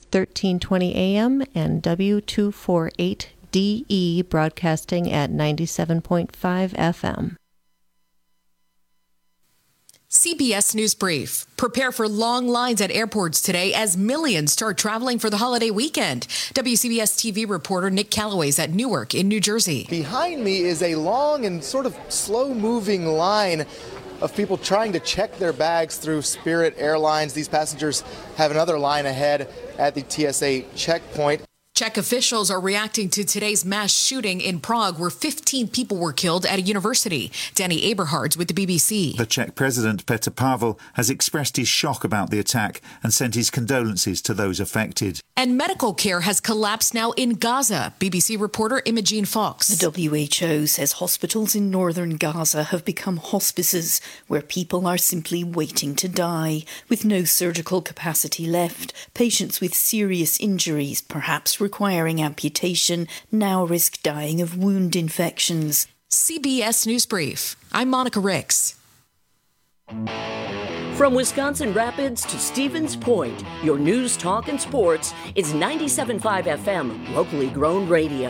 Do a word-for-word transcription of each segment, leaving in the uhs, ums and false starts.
thirteen twenty A M and W two forty-eight D E broadcasting at ninety-seven point five F M. C B S News Brief. Prepare for long lines at airports today as millions start traveling for the holiday weekend. W C B S T V reporter Nick Calloway is at Newark in New Jersey. Behind me is a long and sort of slow-moving line of people trying to check their bags through Spirit Airlines. These passengers have another line ahead at the T S A checkpoint. Czech officials are reacting to today's mass shooting in Prague where fifteen people were killed at a university. Danny Aberhards with the B B C. The Czech president, Petr Pavel, has expressed his shock about the attack and sent his condolences to those affected. And medical care has collapsed now in Gaza. B B C reporter Imogene Fox. The W H O says hospitals in northern Gaza have become hospices where people are simply waiting to die. With no surgical capacity left, patients with serious injuries, perhaps requiring amputation, now risk dying of wound infections. C B S News Brief. I'm Monica Ricks. From Wisconsin Rapids to Stevens Point, your news, talk, and sports is ninety-seven point five F M, locally grown radio.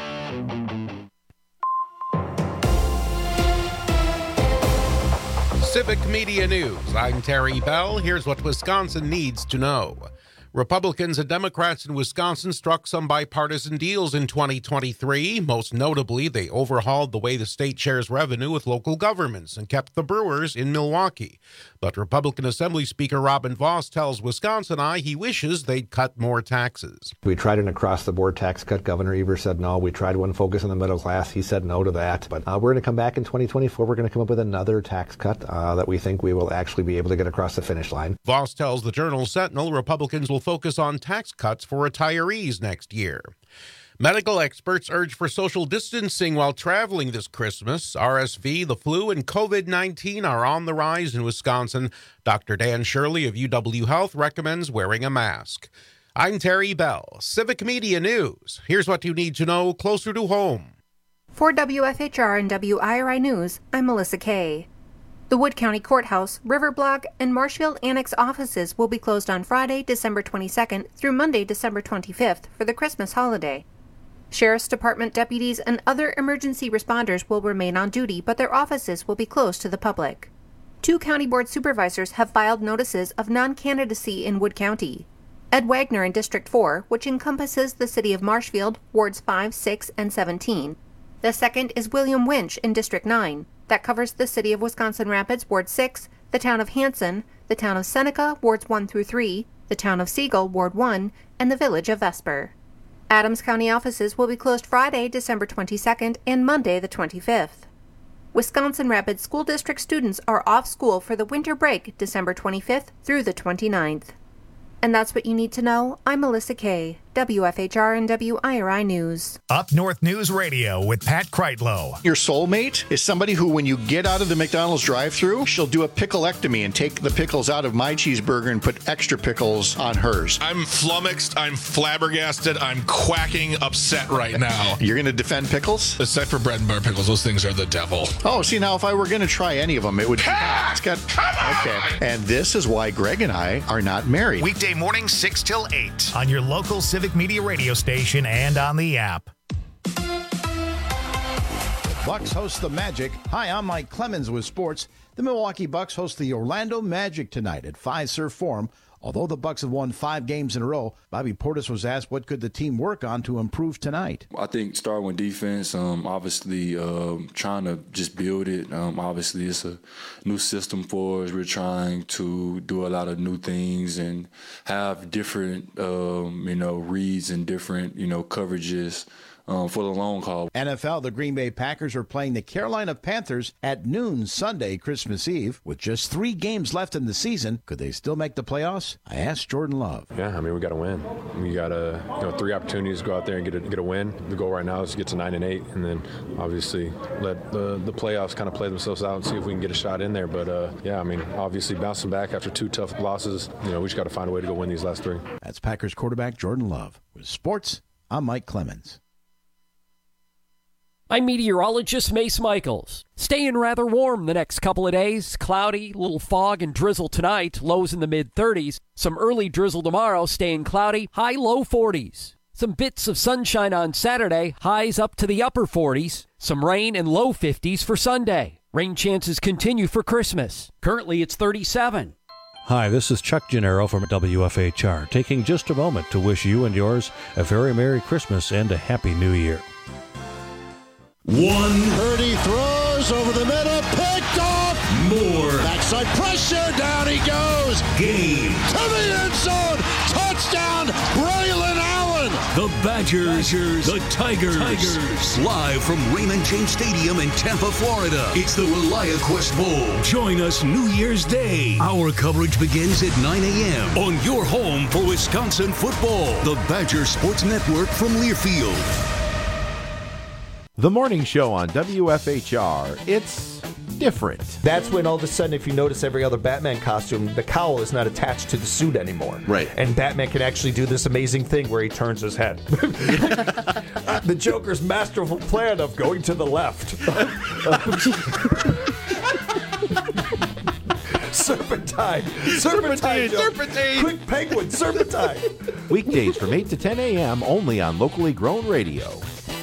Civic Media News. I'm Terry Bell. Here's what Wisconsin needs to know. Republicans and Democrats in Wisconsin struck some bipartisan deals in twenty twenty-three. Most notably, they overhauled the way the state shares revenue with local governments and kept the Brewers in Milwaukee. But Republican Assembly Speaker Robin Vos tells Wisconsin Eye he wishes they'd cut more taxes. We tried an across-the-board tax cut. Governor Evers said no. We tried one focus on the middle class. He said no to that. But uh, we're going to come back in twenty twenty-four. We're going to come up with another tax cut uh, that we think we will actually be able to get across the finish line. Vos tells the Journal Sentinel Republicans will focus on tax cuts for retirees next year. Medical experts urge for social distancing while traveling this Christmas. R S V, the flu, and COVID nineteen are on the rise in Wisconsin. Doctor Dan Shirley of U W Health recommends wearing a mask. I'm Terry Bell, Civic Media News. Here's what you need to know closer to home. For W F H R and W I R I News, I'm Melissa Kay. The Wood County Courthouse, River Block, and Marshfield Annex offices will be closed on Friday, December twenty-second through Monday, December twenty-fifth for the Christmas holiday. Sheriff's Department deputies and other emergency responders will remain on duty, but their offices will be closed to the public. Two county board supervisors have filed notices of non-candidacy in Wood County. Ed Wagner in District four, which encompasses the city of Marshfield, wards five, six, and seventeen. The second is William Winch in District nine. That covers the city of Wisconsin Rapids, Ward six, the town of Hanson, the town of Seneca, Wards one through three, the town of Siegel, Ward one, and the village of Vesper. Adams County offices will be closed Friday, December twenty-second, and Monday, the twenty-fifth. Wisconsin Rapids School District students are off school for the winter break, December twenty-fifth through the twenty-ninth. And that's what you need to know. I'm Melissa Kay, W F H R and W I R I News. Up North News Radio with Pat Kreitlow. Your soulmate is somebody who, when you get out of the McDonald's drive-thru, she'll do a pickleectomy and take the pickles out of my cheeseburger and put extra pickles on hers. I'm flummoxed. I'm flabbergasted. I'm quacking upset right now. You're going to defend pickles? Except for bread and butter pickles. Those things are the devil. Oh, see, now if I were going to try any of them, it would be... Ah, it's got, come on! Okay. And this is why Greg and I are not married. Weekday morning, six till eight. On your local Civic Media radio station and on the app. Bucks host the Magic. Hi, I'm Mike Clemens with sports. The Milwaukee Bucks host the Orlando Magic tonight at Fiserv Forum. Although the Bucks have won five games in a row, Bobby Portis was asked what could the team work on to improve tonight. I think starting with defense, um, obviously uh, trying to just build it. Um, obviously, it's a new system for us. We're trying to do a lot of new things and have different, um, you know, reads and different, you know, coverages. Um, for the long haul. N F L, the Green Bay Packers are playing the Carolina Panthers at noon Sunday, Christmas Eve. With just three games left in the season, could they still make the playoffs? I asked Jordan Love. Yeah, I mean, we got to win. We got a, you know, three opportunities to go out there and get a, get a win. The goal right now is to get to nine and eight, and then obviously let the, the playoffs kind of play themselves out and see if we can get a shot in there. But uh, yeah, I mean, obviously bouncing back after two tough losses, you know, we just got to find a way to go win these last three. That's Packers quarterback Jordan Love. With sports, I'm Mike Clemens. I'm meteorologist Mace Michaels. Staying rather warm the next couple of days. Cloudy, little fog and drizzle tonight, lows in the mid thirties. Some early drizzle tomorrow, staying cloudy, high low forties. Some bits of sunshine on Saturday, highs up to the upper forties. Some rain and low fifties for Sunday. Rain chances continue for Christmas. Currently it's thirty-seven. Hi, this is Chuck Gennaro from W F H R, taking just a moment to wish you and yours a very Merry Christmas and a Happy New Year. One. Purdy throws over the middle, picked off. More. Backside pressure, down he goes. Game. To the end zone, touchdown, Braylon Allen. The Badgers, Badgers, the Tigers. Tigers. Live from Raymond James Stadium in Tampa, Florida. It's the ReliaQuest Bowl. Join us New Year's Day. Our coverage begins at nine a.m. on your home for Wisconsin football. The Badger Sports Network from Learfield. The morning show on W F H R, it's different. That's when all of a sudden, if you notice every other Batman costume, the cowl is not attached to the suit anymore. Right. And Batman can actually do this amazing thing where he turns his head. The Joker's masterful plan of going to the left. Serpentine. Serpentine. Serpentine. Quick penguin. Serpentine. Weekdays from eight to ten a.m. only on locally grown radio.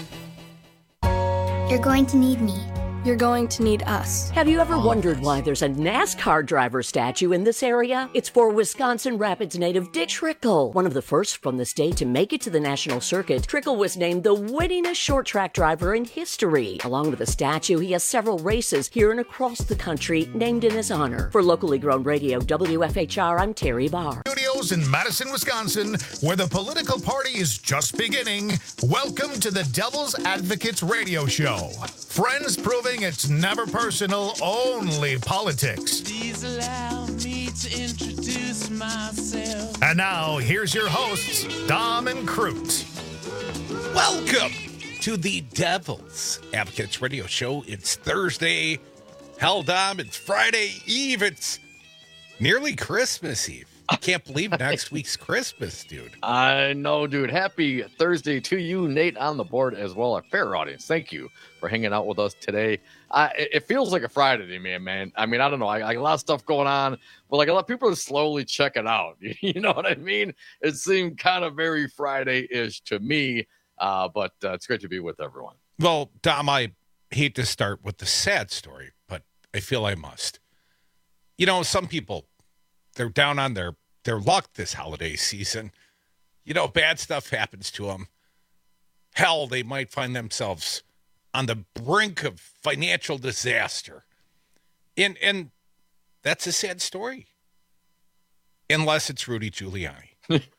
You're going to need me. You're going to need us. Have you ever wondered why there's a NASCAR driver statue in this area? It's for Wisconsin Rapids native Dick Trickle, one of the first from the state to make it to the national circuit. Trickle was named the winningest short track driver in history. Along with the statue, he has several races here and across the country named in his honor. For locally grown radio, W F H R, I'm Terry Barr. Studios in Madison, Wisconsin, where the political party is just beginning. Welcome to the Devil's Advocates radio show. Friends proving it's never personal, only politics. Please allow me to introduce myself. And now, here's your hosts, Dom and Crute. Welcome to the Devil's Advocates radio show. It's Thursday. Hell, Dom, it's Friday Eve. It's nearly Christmas Eve. I can't believe next week's Christmas, dude. I know, dude. Happy Thursday to you, Nate, on the board as well. Our fair audience, thank you for hanging out with us today. I, it feels like a Friday to me, man. I mean, I don't know. I, I got a lot of stuff going on, but like a lot of people are slowly checking out. You know what I mean? It seemed kind of very Friday-ish to me, uh, but uh, it's great to be with everyone. Well, Dom, I hate to start with the sad story, but I feel I must. You know, some people, they're down on their, their luck this holiday season. You know, bad stuff happens to them. Hell, they might find themselves on the brink of financial disaster. And and that's a sad story. Unless it's Rudy Giuliani.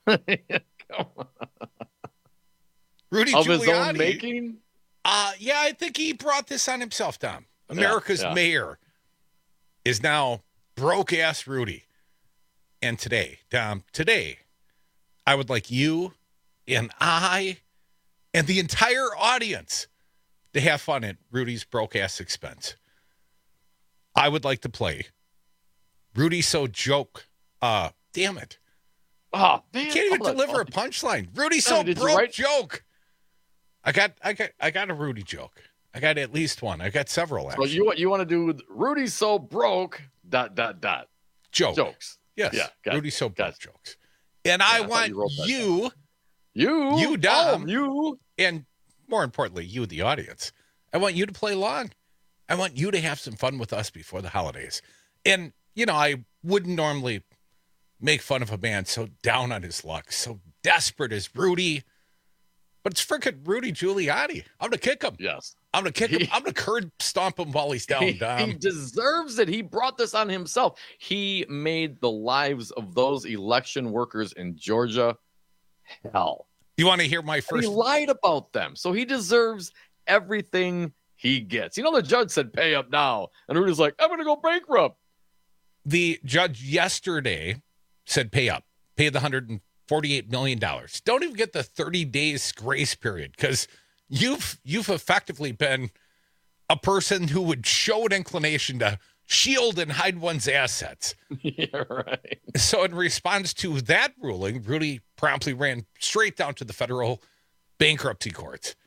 Rudy of Giuliani. His own making? Uh, yeah, I think he brought this on himself, Tom. America's yeah, yeah. mayor is now broke-ass Rudy. And today, Dom, today, I would like you and I and the entire audience to have fun at Rudy's broke-ass expense. I would like to play Rudy So Joke. Uh, damn it. Oh, man. You can't even Oh, deliver a oh. punchline. Rudy So Oh, did you Broke write- Joke. I got, I got, I got a Rudy joke. I got at least one. I got several. So Actually. you what you want to do with Rudy so broke dot dot dot Joke. jokes. Yes. Yeah. Got Rudy it. So Broke Got it. Jokes. And I I thought want you wrote that you, You, you, Dom, oh, you, and more importantly, you, the audience. I want you to play along. I want you to have some fun with us before the holidays. And, you know, I wouldn't normally make fun of a man so down on his luck, so desperate as Rudy. But it's freaking Rudy Giuliani. I'm going to kick him. Yes. I'm going to kick He- him. I'm going to curb stomp him while he's down, he, Dom. he deserves it. He brought this on himself. He made the lives of those election workers in Georgia hell. You want to hear my And first? he lied about them, so he deserves everything he gets. You know, the judge said, "Pay up now," and Rudy's like, "I'm going to go bankrupt." The judge yesterday said pay up, pay the one hundred forty-eight million dollars. Don't even get the thirty days grace period because you've you've effectively been a person who would show an inclination to shield and hide one's assets. Yeah, right. So in response to that ruling, Rudy promptly ran straight down to the federal bankruptcy courts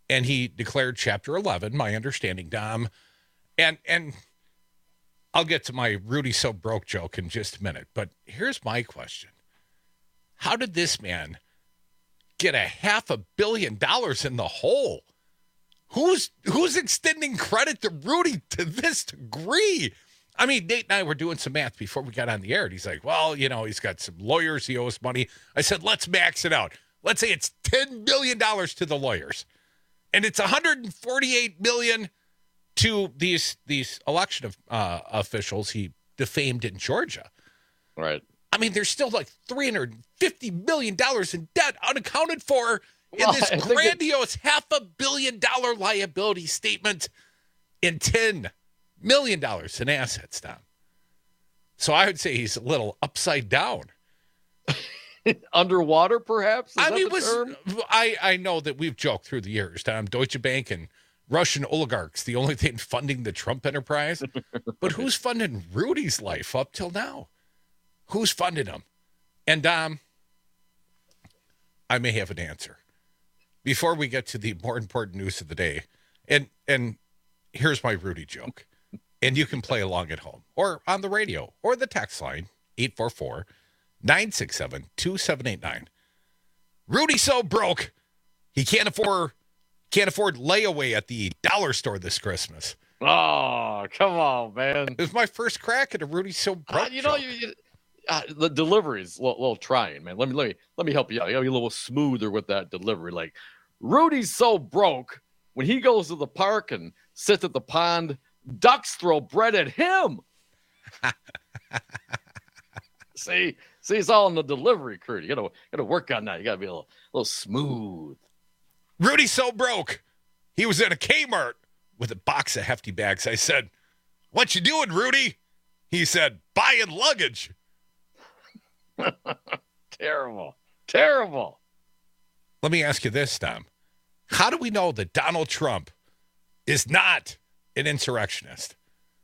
and he declared Chapter eleven, my understanding, Dom. And and I'll get to my Rudy so broke joke in just a minute. But here's my question. How did this man get a half a billion dollars in the hole? Who's who's extending credit to Rudy to this degree? I mean, Nate and I were doing some math before we got on the air, and he's like, well, you know, he's got some lawyers, he owes money. I said, let's max it out. Let's say it's ten billion dollars to the lawyers, and it's one hundred forty-eight million dollars to these these election of, uh, officials he defamed in Georgia. Right. I mean, there's still like three hundred fifty million dollars in debt unaccounted for in Well, this I think grandiose half a billion dollar liability statement in ten million dollars in assets, Tom. So I would say he's a little upside down. Underwater, perhaps? Is I that mean, the was, term? I, I know that we've joked through the years, Tom, Deutsche Bank and Russian oligarchs, the only thing funding the Trump enterprise. But who's funding Rudy's life up till now? Who's funded him? And um, I may have an answer. Before we get to the more important news of the day, and and here's my Rudy joke, and you can play along at home or on the radio or the text line, eight four four, nine six seven, two seven eight nine. Rudy so broke, he can't afford can't afford layaway at the dollar store this Christmas. Oh, come on, man. It was my first crack at a Rudy so broke Uh, you know, joke. you, you, uh, the delivery's a little, little trying, man. Let me let me let me help you out. You gotta be a little smoother with that delivery. Like Rudy's so broke when he goes to the park and sits at the pond, ducks throw bread at him. see, see, it's all in the delivery crew. You gotta gotta work on that. You gotta be a little, a little smooth. Rudy so broke, he was in a Kmart with a box of hefty bags. I said, "What you doing, Rudy?" He said, "Buying luggage." Terrible, terrible. Let me ask you this, Tom. How do we know that Donald Trump is not an insurrectionist?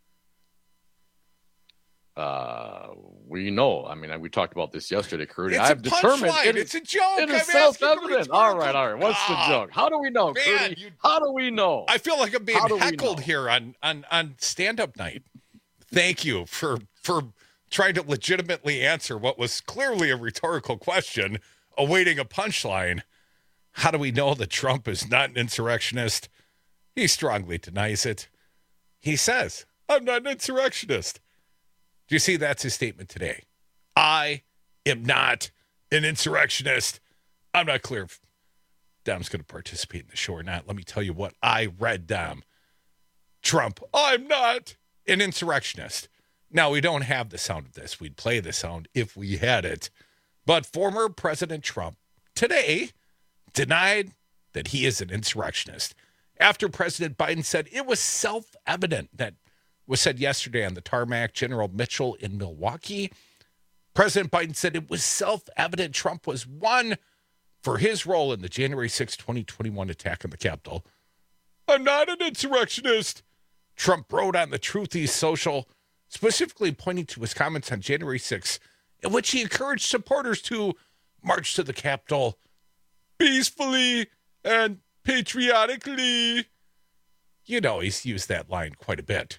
Uh, we know. I mean, we talked about this yesterday, Crudy. It's a I've determined punchline. it It's is, a joke. It I'm is asking self-evident. for All right, all right. What's Ah, the joke? How do we know, man, Crudy? you- How do we know? I feel like I'm being How do we heckled know? here on, on, on stand-up night. Thank you for for trying to legitimately answer what was clearly a rhetorical question, awaiting a punchline. How do we know that Trump is not an insurrectionist? He strongly denies it. He says, "I'm not an insurrectionist." Do you see that's his statement today? I am not an insurrectionist. I'm not clear if Dom's going to participate in the show or not. Let me tell you what I read, Dom. Trump, I'm not an insurrectionist. Now, we don't have the sound of this. We'd play the sound if we had it. But former President Trump today denied that he is an insurrectionist after President Biden said it was self-evident. That was said yesterday on the tarmac. General Mitchell in Milwaukee. President Biden said it was self-evident Trump was one for his role in the January sixth, twenty twenty-one attack on the Capitol. I'm not an insurrectionist, Trump wrote on the Truthy Social, specifically pointing to his comments on January sixth, in which he encouraged supporters to march to the Capitol peacefully and patriotically. You know, he's used that line quite a bit.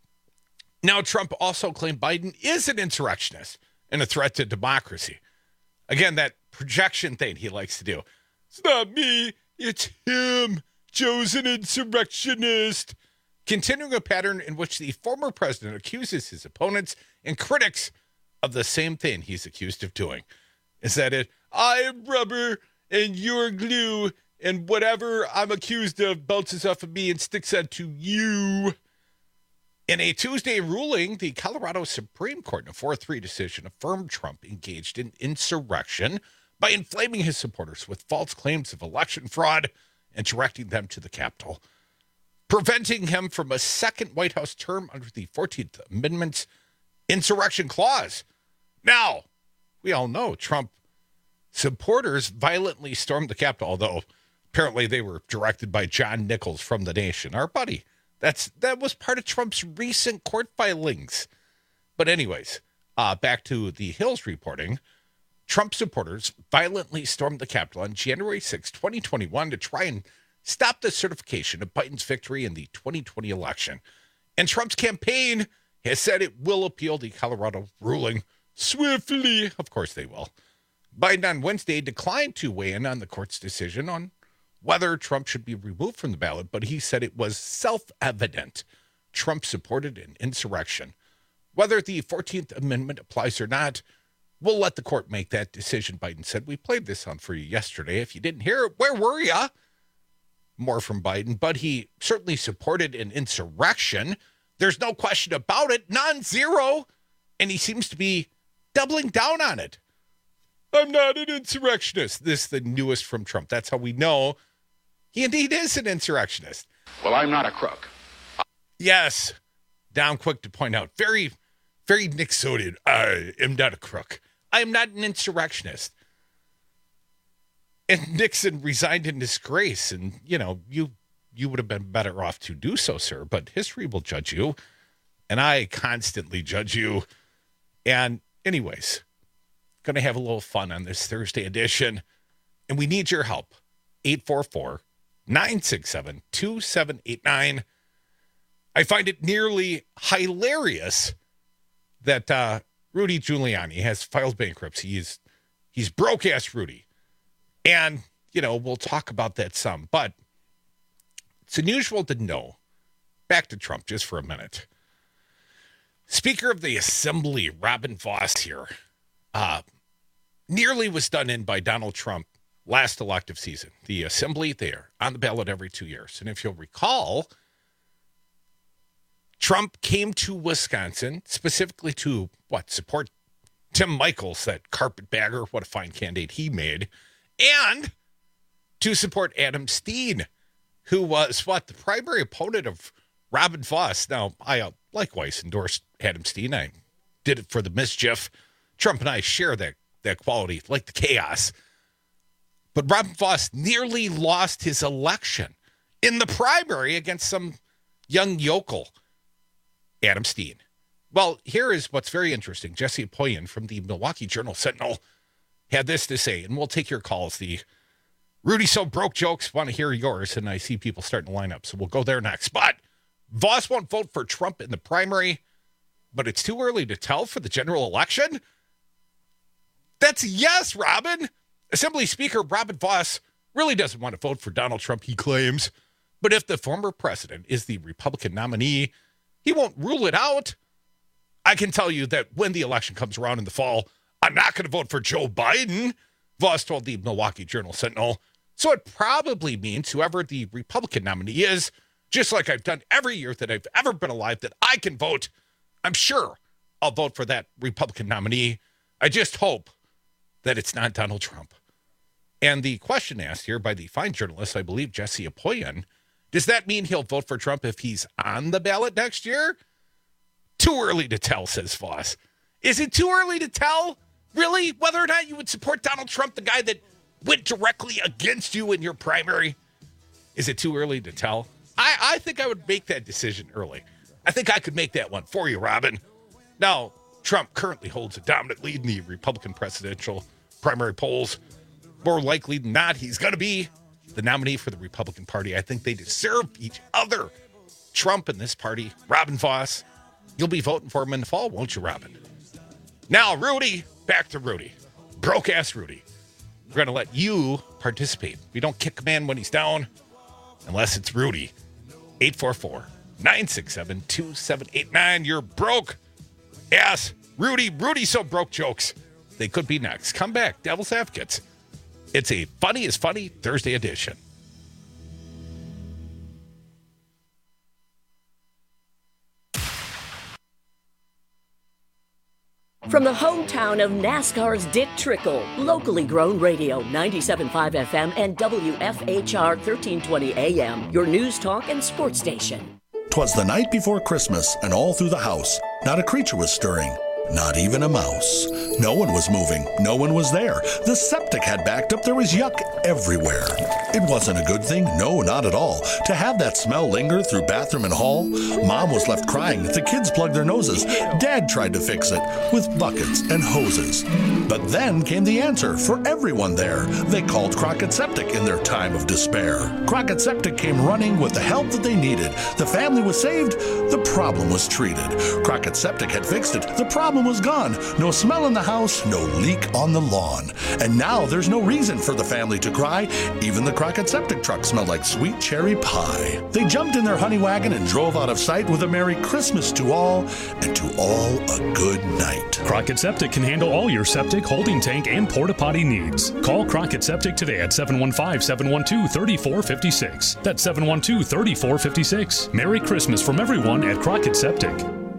Now, Trump also claimed Biden is an insurrectionist and a threat to democracy. Again, that projection thing he likes to do. It's not me, it's him. Joe's an insurrectionist. Continuing a pattern in which the former president accuses his opponents and critics of the same thing he's accused of doing. Is that it? I am rubber and you're glue, and whatever I'm accused of bounces off of me and sticks onto you. In a Tuesday ruling, the Colorado Supreme Court, in a four three decision, affirmed Trump engaged in insurrection by inflaming his supporters with false claims of election fraud and directing them to the Capitol, preventing him from a second White House term under the fourteenth Amendment's insurrection clause. Now, we all know Trump supporters violently stormed the Capitol, although apparently they were directed by John Nichols from The Nation, our buddy. That's that was part of Trump's recent court filings. But anyways, uh, back to the Hills reporting. Trump supporters violently stormed the Capitol on January sixth, twenty twenty-one to try and stopped the certification of Biden's victory in the twenty twenty election. And Trump's campaign has said it will appeal the Colorado ruling swiftly. Of course they will. Biden on Wednesday declined to weigh in on the court's decision on whether Trump should be removed from the ballot, but he said it was self-evident Trump supported an insurrection. Whether the fourteenth Amendment applies or not, we'll let the court make that decision, Biden said. We played this on for you yesterday. If you didn't hear it, where were you? More from Biden, but he certainly supported an insurrection. There's no question about it, non-zero, and he seems to be doubling down on it. I'm not an insurrectionist. This is the newest from Trump. That's how we know he indeed is an insurrectionist. Well, I'm not a crook. Yes. Down quick to point out. Very, very Nixonian. I am not a crook. I am not an insurrectionist. And Nixon resigned in disgrace. And, you know, you you would have been better off to do so, sir. But history will judge you. And I constantly judge you. And anyways, going to have a little fun on this Thursday edition. And we need your help. eight four four, nine six seven, two seven eight nine. I find it nearly hilarious that uh, Rudy Giuliani has filed bankruptcy. He's, he's broke-ass Rudy. And, you know, we'll talk about that some. But it's unusual to know. Back to Trump just for a minute. Speaker of the Assembly, Robin Vos here, uh, nearly was done in by Donald Trump last elective season. The Assembly, they're on the ballot every two years. And if you'll recall, Trump came to Wisconsin specifically to, what, support Tim Michels, that carpetbagger, what a fine candidate he made, and to support Adam Steen, who was, what, the primary opponent of Robin Vos. Now, I uh, likewise endorsed Adam Steen. I did it for the mischief. Trump and I share that, that quality, like the chaos. But Robin Vos nearly lost his election in the primary against some young yokel, Adam Steen. Well, here is what's very interesting. Jesse Apoyan from the Milwaukee Journal-Sentinel had this to say, and we'll take your calls. The Rudy So Broke jokes, want to hear yours, and I see people starting to line up, so we'll go there next. But Vos won't vote for Trump in the primary, but it's too early to tell for the general election? That's yes, Robin. Assembly Speaker Robin Vos really doesn't want to vote for Donald Trump, he claims. But if the former president is the Republican nominee, he won't rule it out. I can tell you that when the election comes around in the fall, I'm not going to vote for Joe Biden, Vos told the Milwaukee Journal-Sentinel. So it probably means whoever the Republican nominee is, just like I've done every year that I've ever been alive, that I can vote, I'm sure I'll vote for that Republican nominee. I just hope that it's not Donald Trump. And the question asked here by the fine journalist, I believe, Jesse Apoyan, does that mean he'll vote for Trump if he's on the ballot next year? Too early to tell, says Vos. Is it too early to tell, really, whether or not you would support Donald Trump, the guy that went directly against you in your primary? Is it too early to tell? I, I think I would make that decision early. I think I could make that one for you, Robin. Now, Trump currently holds a dominant lead in the Republican presidential primary polls. More likely than not, he's going to be the nominee for the Republican Party. I think they deserve each other. Trump and this party, Robin Vos. You'll be voting for him in the fall, won't you, Robin? Now, Rudy, back to Rudy. Broke-ass Rudy. We're going to let you participate. We don't kick a man when he's down unless it's Rudy. eight four four, nine six seven, two seven eight nine. You're broke. Ass. Rudy, Rudy So Broke jokes. They could be next. Come back, Devil's Advocates. It's a Funny is Funny Thursday edition. From the hometown of NASCAR's Dick Trickle, locally grown radio, ninety-seven point five F M and W F H R thirteen twenty A M, your news talk and sports station. 'Twas the night before Christmas, and all through the house, not a creature was stirring. Not even a mouse. No one was moving. No one was there. The septic had backed up. There was yuck everywhere. It wasn't a good thing. No, not at all. To have that smell linger through bathroom and hall. Mom was left crying. The kids plugged their noses. Dad tried to fix it with buckets and hoses. But then came the answer for everyone there. They called Crockett Septic in their time of despair. Crockett Septic came running with the help that they needed. The family was saved. The problem was treated. Crockett Septic had fixed it. The problem was gone. No smell in the house, no leak on the lawn. And now there's no reason for the family to cry. Even the Crockett Septic truck smelled like sweet cherry pie. They jumped in their honey wagon and drove out of sight with a Merry Christmas to all, and to all a good night. Crockett Septic can handle all your septic, holding tank, and porta potty needs. Call Crockett Septic today at seven one five, seven one two, three four five six. That's seven one two, three four five six. Merry Christmas from everyone at Crockett Septic.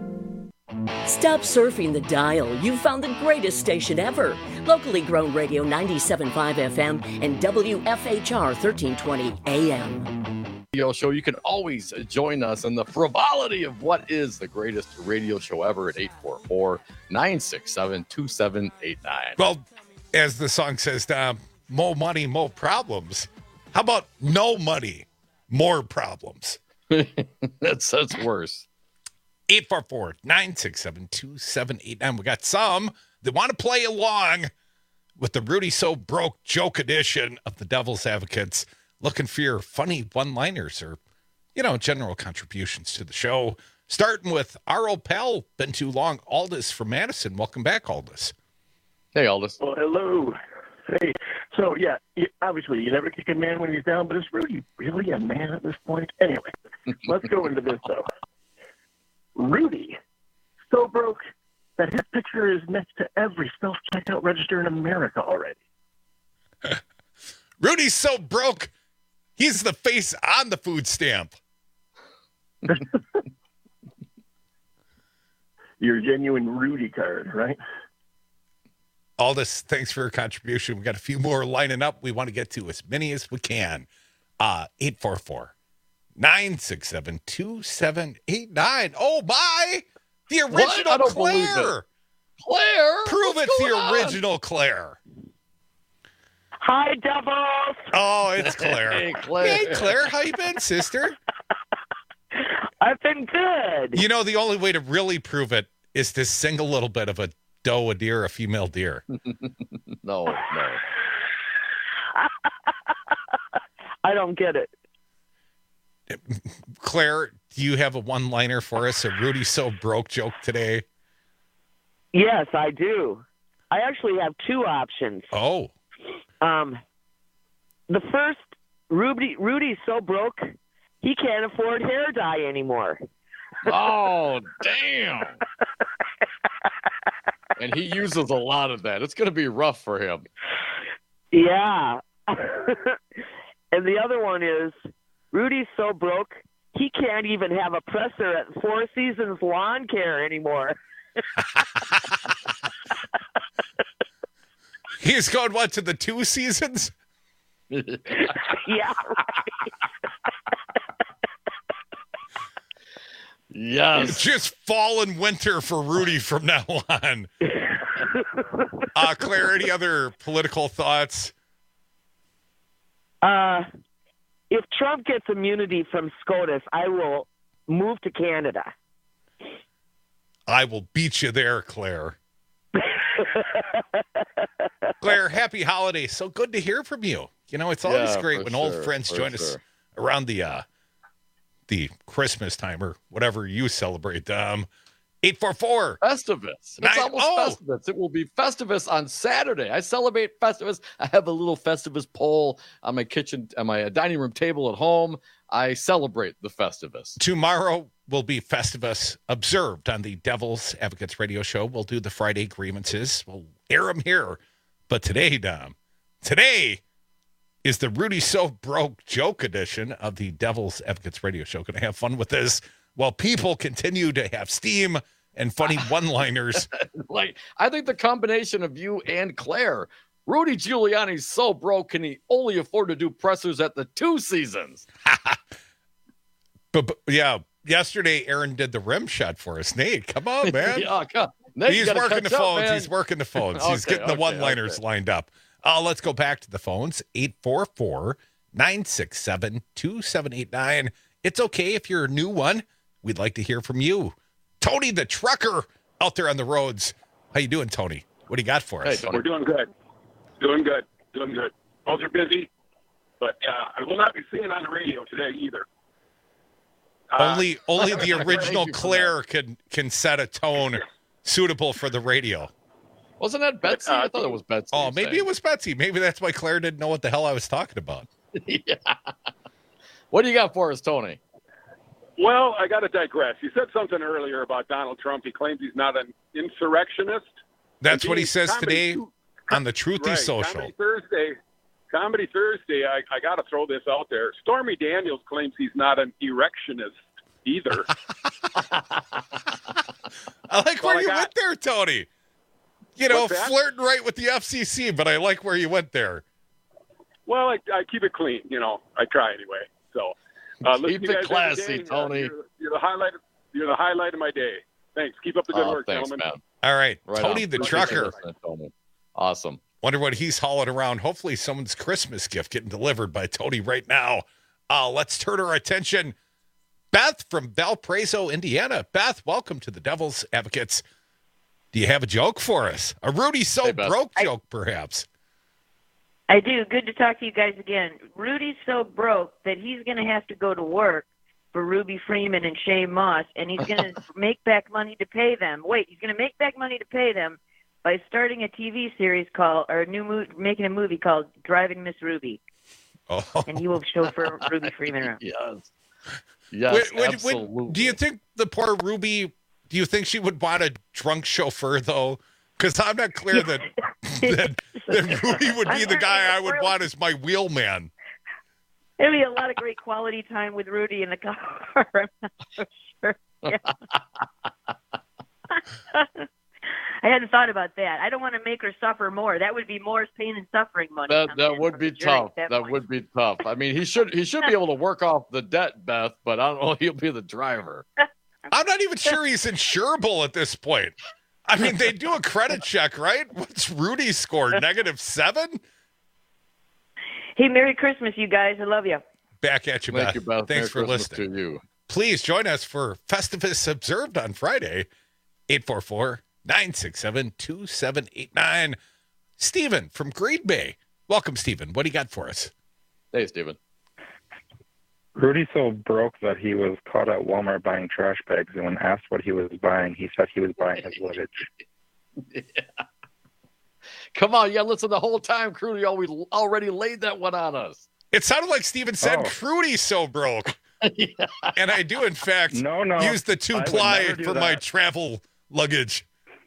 Stop surfing the dial. You've found the greatest station ever. Locally grown radio ninety-seven point five F M and W F H R thirteen twenty A M. Radio show. You can always join us in the frivolity of what is the greatest radio show ever at eight four four, nine six seven, two seven eight nine. Well, as the song says, uh, more money, more problems. How about no money, more problems? that's that's worse. eight four four, nine six seven, two seven eight nine. We got some that want to play along with the Rudy So Broke joke edition of the Devil's Advocates, looking for your funny one-liners or, you know, general contributions to the show. Starting with our old pal, been too long, Aldous from Madison. Welcome back, Aldous. Hey, Aldous. Well, hello. Hey. So, yeah, you, obviously you never kick a man when he's down, but is Rudy really a man at this point? Anyway, let's go into this, though. Rudy, so broke that his picture is next to every self-checkout register in America already. Rudy's so broke, he's the face on the food stamp. Your genuine Rudy card, right? Aldous, thanks for your contribution. We got a few more lining up. We want to get to as many as we can. Uh, eight four four, nine six seven, two seven eight nine. Oh, my! The original Claire! Claire? Prove What's it's the going original on? Claire. Hi, Devils! Oh, it's Claire. Hey, Claire. Hey, Claire, how you been, sister? I've been good. You know, the only way to really prove it is to sing a little bit of a doe, a deer, a female deer. no, no. I don't get it. Claire, do you have a one-liner for us, a Rudy So Broke joke today? Yes, I do. I actually have two options. Oh. Um, the first, Rudy, Rudy's so broke, he can't afford hair dye anymore. Oh, damn. And he uses a lot of that. It's going to be rough for him. Yeah. And the other one is, Rudy's so broke, he can't even have a presser at Four Seasons Lawn Care anymore. He's going, what, to the two seasons? Yeah. Yes. Just fall and winter for Rudy from now on. Uh, Claire, any other political thoughts? Uh, if Trump gets immunity from SCOTUS, I will move to Canada. I will beat you there, Claire. Claire, happy holidays. So good to hear from you. You know, it's always Yeah, great for when sure, old friends for join sure. us around the uh, the Christmas time or whatever you celebrate. Um, eight four four. Festivus. It's Nine- almost oh! Festivus. It will be Festivus on Saturday. I celebrate Festivus. I have a little Festivus pole on my kitchen, on my dining room table at home. I celebrate the Festivus. Tomorrow will be Festivus observed on the Devil's Advocates radio show. We'll do the Friday grievances. We'll air them here. But today, Dom, today is the Rudy So Broke joke edition of the Devil's Advocates radio show. Going to have fun with this while people continue to have steam and funny one-liners. Like, I think the combination of you and Claire, Rudy Giuliani's so broke, can he only afford to do pressers at the two seasons? But, but yeah, yesterday Aaron did the rim shot for us. Nate, come on, man. yeah, come, Nate, He's you gotta working the catch up, phones. man. He's working the phones. He's Okay, getting the okay, one-liners okay. lined up. Uh, let's go back to the phones. eight four four, nine six seven, two seven eight nine. It's okay if you're a new one. We'd like to hear from you. Tony the trucker out there on the roads. How you doing, Tony? What do you got for us? Hey, Tony. We're doing good. Doing good. Doing good. Both are busy, but uh, I will not be seeing on the radio today either. Uh, only only the original Thank you for Claire can can set a tone suitable for the radio. Wasn't that Betsy? Uh, I thought it was Betsy. Oh, maybe saying. it was Betsy. Maybe that's why Claire didn't know what the hell I was talking about. Yeah. What do you got for us, Tony? Well, I got to digress. You said something earlier about Donald Trump. He claims he's not an insurrectionist. That's And what he being says comedy- today on the Truthy Right, Social. Comedy Thursday. Comedy Thursday. I, I got to throw this out there. Stormy Daniels claims he's not an erectionist either. I like Well, where I you got- went there, Tony. You know, What's that? flirting right with the F C C, but I like where you went there. Well, I, I keep it clean. You know, I try anyway. So uh, listen Keep to you it guys every classy, day. Uh, Tony. you're, you're the highlight. Of, you're the highlight of my day. Thanks. Keep up the good Oh, work, thanks, gentlemen. man. All right, Right Tony on. the Appreciate you trucker. listening, Tony. Awesome. Wonder what he's hauling around. Hopefully, someone's Christmas gift getting delivered by Tony right now. Uh, let's turn our attention. Beth from Valparaiso, Indiana. Beth, welcome to the Devil's Advocates. Do you have a joke for us? A Rudy so Hey, Beth. broke joke, perhaps? I do. Good to talk to you guys again. Rudy's so broke that he's going to have to go to work for Ruby Freeman and Shane Moss, and he's going to make back money to pay them. Wait, he's going to make back money to pay them by starting a T V series called, or a new movie, making a movie called Driving Miss Ruby. Oh. And he will chauffeur Ruby Freeman around. Yes. Yes, Would- would- would- absolutely. do you think the poor Ruby, do you think she would want a drunk chauffeur, though? Because I'm not clear that, that, that Ruby would be the guy I would want as my wheelman. There'll be a lot of great quality time with Rudy in the car. I'm not so sure. Yeah. I hadn't thought about that. I don't want to make her suffer more. That would be more pain and suffering money. That coming that in would from be the jury tough. at That, that point. would be tough. I mean, he should he should be able to work off the debt, Beth, but I don't know if he'll be the driver. I'm not even sure he's insurable at this point. I mean, they do a credit check, right? What's Rudy's score? Negative seven? Hey, Merry Christmas, you guys. I love you. Back at you, Thank Beth. you, Beth. Thanks Merry for Christmas listening. to you. Please join us for Festivus Observed on Friday, eight four four, nine six seven, two seven eight nine. Stephen from Green Bay. Welcome, Stephen. What do you got for us? Hey, Stephen. Rudy's so broke that he was caught at Walmart buying trash bags, and when asked what he was buying, he said he was buying his luggage. Yeah. Come on, yeah, listen the whole time, Crudy always already laid that one on us. It sounded like Stephen said, Oh. Crudy's so broke. Yeah. And I do, in fact, No, no, use the I two would ply never do for my that. travel luggage.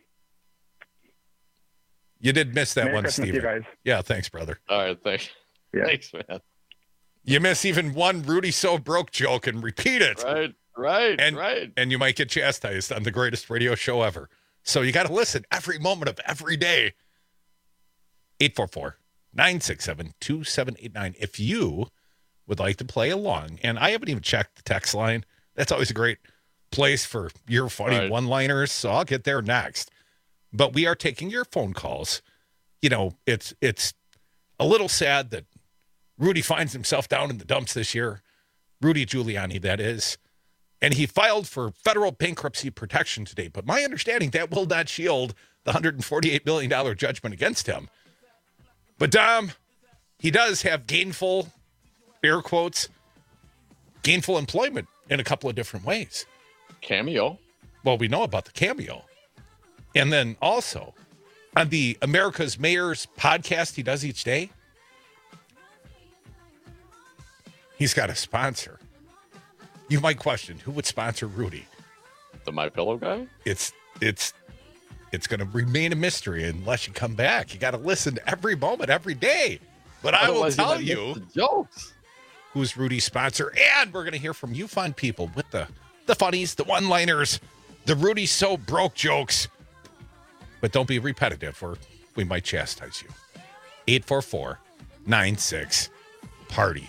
You did miss that Merry one, Christmas, Stephen. you guys. Yeah, thanks, brother. All right, thanks. Yeah. Thanks, man. You miss even one Rudy so broke joke and repeat it. Right, right, and, right. And you might get chastised on the greatest radio show ever. So you got to listen every moment of every day. eight four four, nine six seven, two seven eight nine. If you would like to play along, and I haven't even checked the text line. That's always a great place for your funny Right. one-liners, so I'll get there next. But we are taking your phone calls. You know, it's it's a little sad that Rudy finds himself down in the dumps this year. Rudy Giuliani, that is. And he filed for federal bankruptcy protection today. But my understanding, that will not shield the one hundred forty-eight million dollars judgment against him. But, Dom, he does have gainful, air quotes, gainful employment in a couple of different ways. Cameo. Well, we know about the cameo. And then also, on the America's Mayors podcast he does each day, he's got a sponsor. You might question, who would sponsor Rudy? The My Pillow guy? It's it's it's going to remain a mystery unless you come back. You got to listen to every moment, every day. But I will Otherwise, you tell might miss you the jokes. who's Rudy's sponsor, and we're going to hear from you fun people with the the funnies, the one-liners, the Rudy so broke jokes. But don't be repetitive, or we might chastise you. eight four four, nine six, party.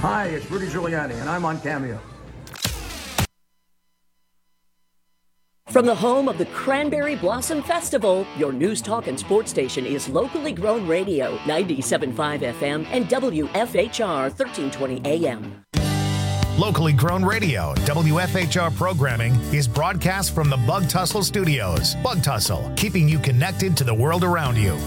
Hi, it's Rudy Giuliani, and I'm on Cameo. From the home of the Cranberry Blossom Festival, your news, talk, and sports station is locally grown radio, ninety-seven point five F M and W F H R thirteen twenty A M. Locally grown radio, W F H R programming is broadcast from the Bug Tussle Studios. Bug Tussle, keeping you connected to the world around you.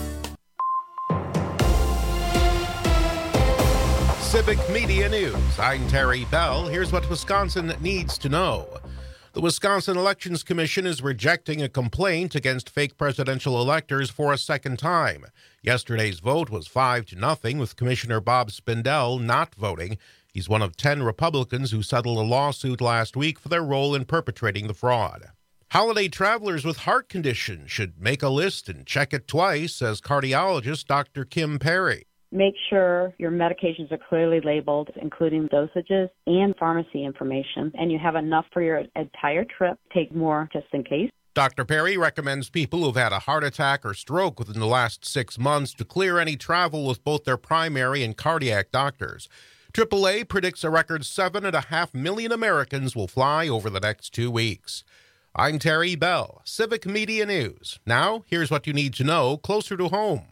Civic Media News. I'm Terry Bell. Here's what Wisconsin needs to know. The Wisconsin Elections Commission is rejecting a complaint against fake presidential electors for a second time. Yesterday's vote was five to nothing, with Commissioner Bob Spindell not voting. He's one of ten Republicans who settled a lawsuit last week for their role in perpetrating the fraud. Holiday travelers with heart conditions should make a list and check it twice, says cardiologist Doctor Kim Perry. Make sure your medications are clearly labeled, including dosages and pharmacy information, and you have enough for your entire trip. Take more just in case. Doctor Perry recommends people who've had a heart attack or stroke within the last six months to clear any travel with both their primary and cardiac doctors. triple A predicts a record seven and a half million Americans will fly over the next two weeks. I'm Terry Bell, Civic Media News. Now, here's what you need to know closer to home.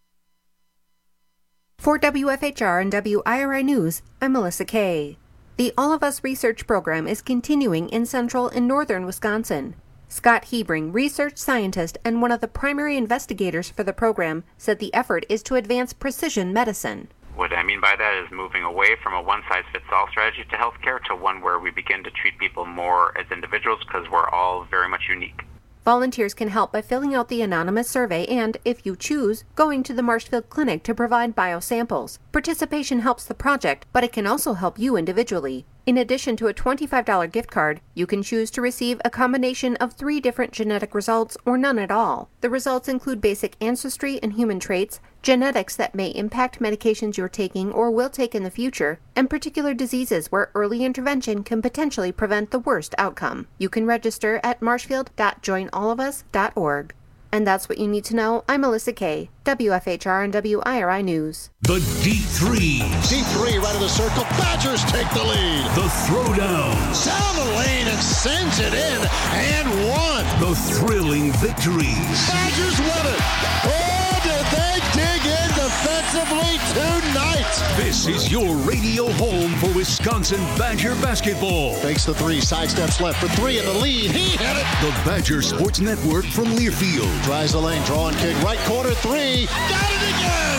For W F H R and W I R I News, I'm Melissa Kay. The All of Us research program is continuing in central and northern Wisconsin. Scott Hebring, research scientist and one of the primary investigators for the program, said the effort is to advance precision medicine. What I mean by that is moving away from a one-size-fits-all strategy to healthcare to one where we begin to treat people more as individuals because we're all very much unique. Volunteers can help by filling out the anonymous survey and, if you choose, going to the Marshfield Clinic to provide biosamples. Participation helps the project, but it can also help you individually. In addition to a twenty-five dollars gift card, you can choose to receive a combination of three different genetic results or none at all. The results include basic ancestry and human traits, genetics that may impact medications you're taking or will take in the future, and particular diseases where early intervention can potentially prevent the worst outcome. You can register at marshfield dot join all of us dot org. And that's what you need to know. I'm Melissa Kay, W F H R and W I R I News. The Deep Threes. Deep three, right of the circle. Badgers take the lead. The Throwdowns. Down the lane and sends it in and one. The thrilling victories. Badgers won it. Oh, did they dig in defensively tonight? This is your radio home for Wisconsin Badger basketball. Fakes the three, sidesteps left for three in the lead. He hit it. The Badger Sports Network from Learfield. Tries the lane, draw and kick, right corner three. Got it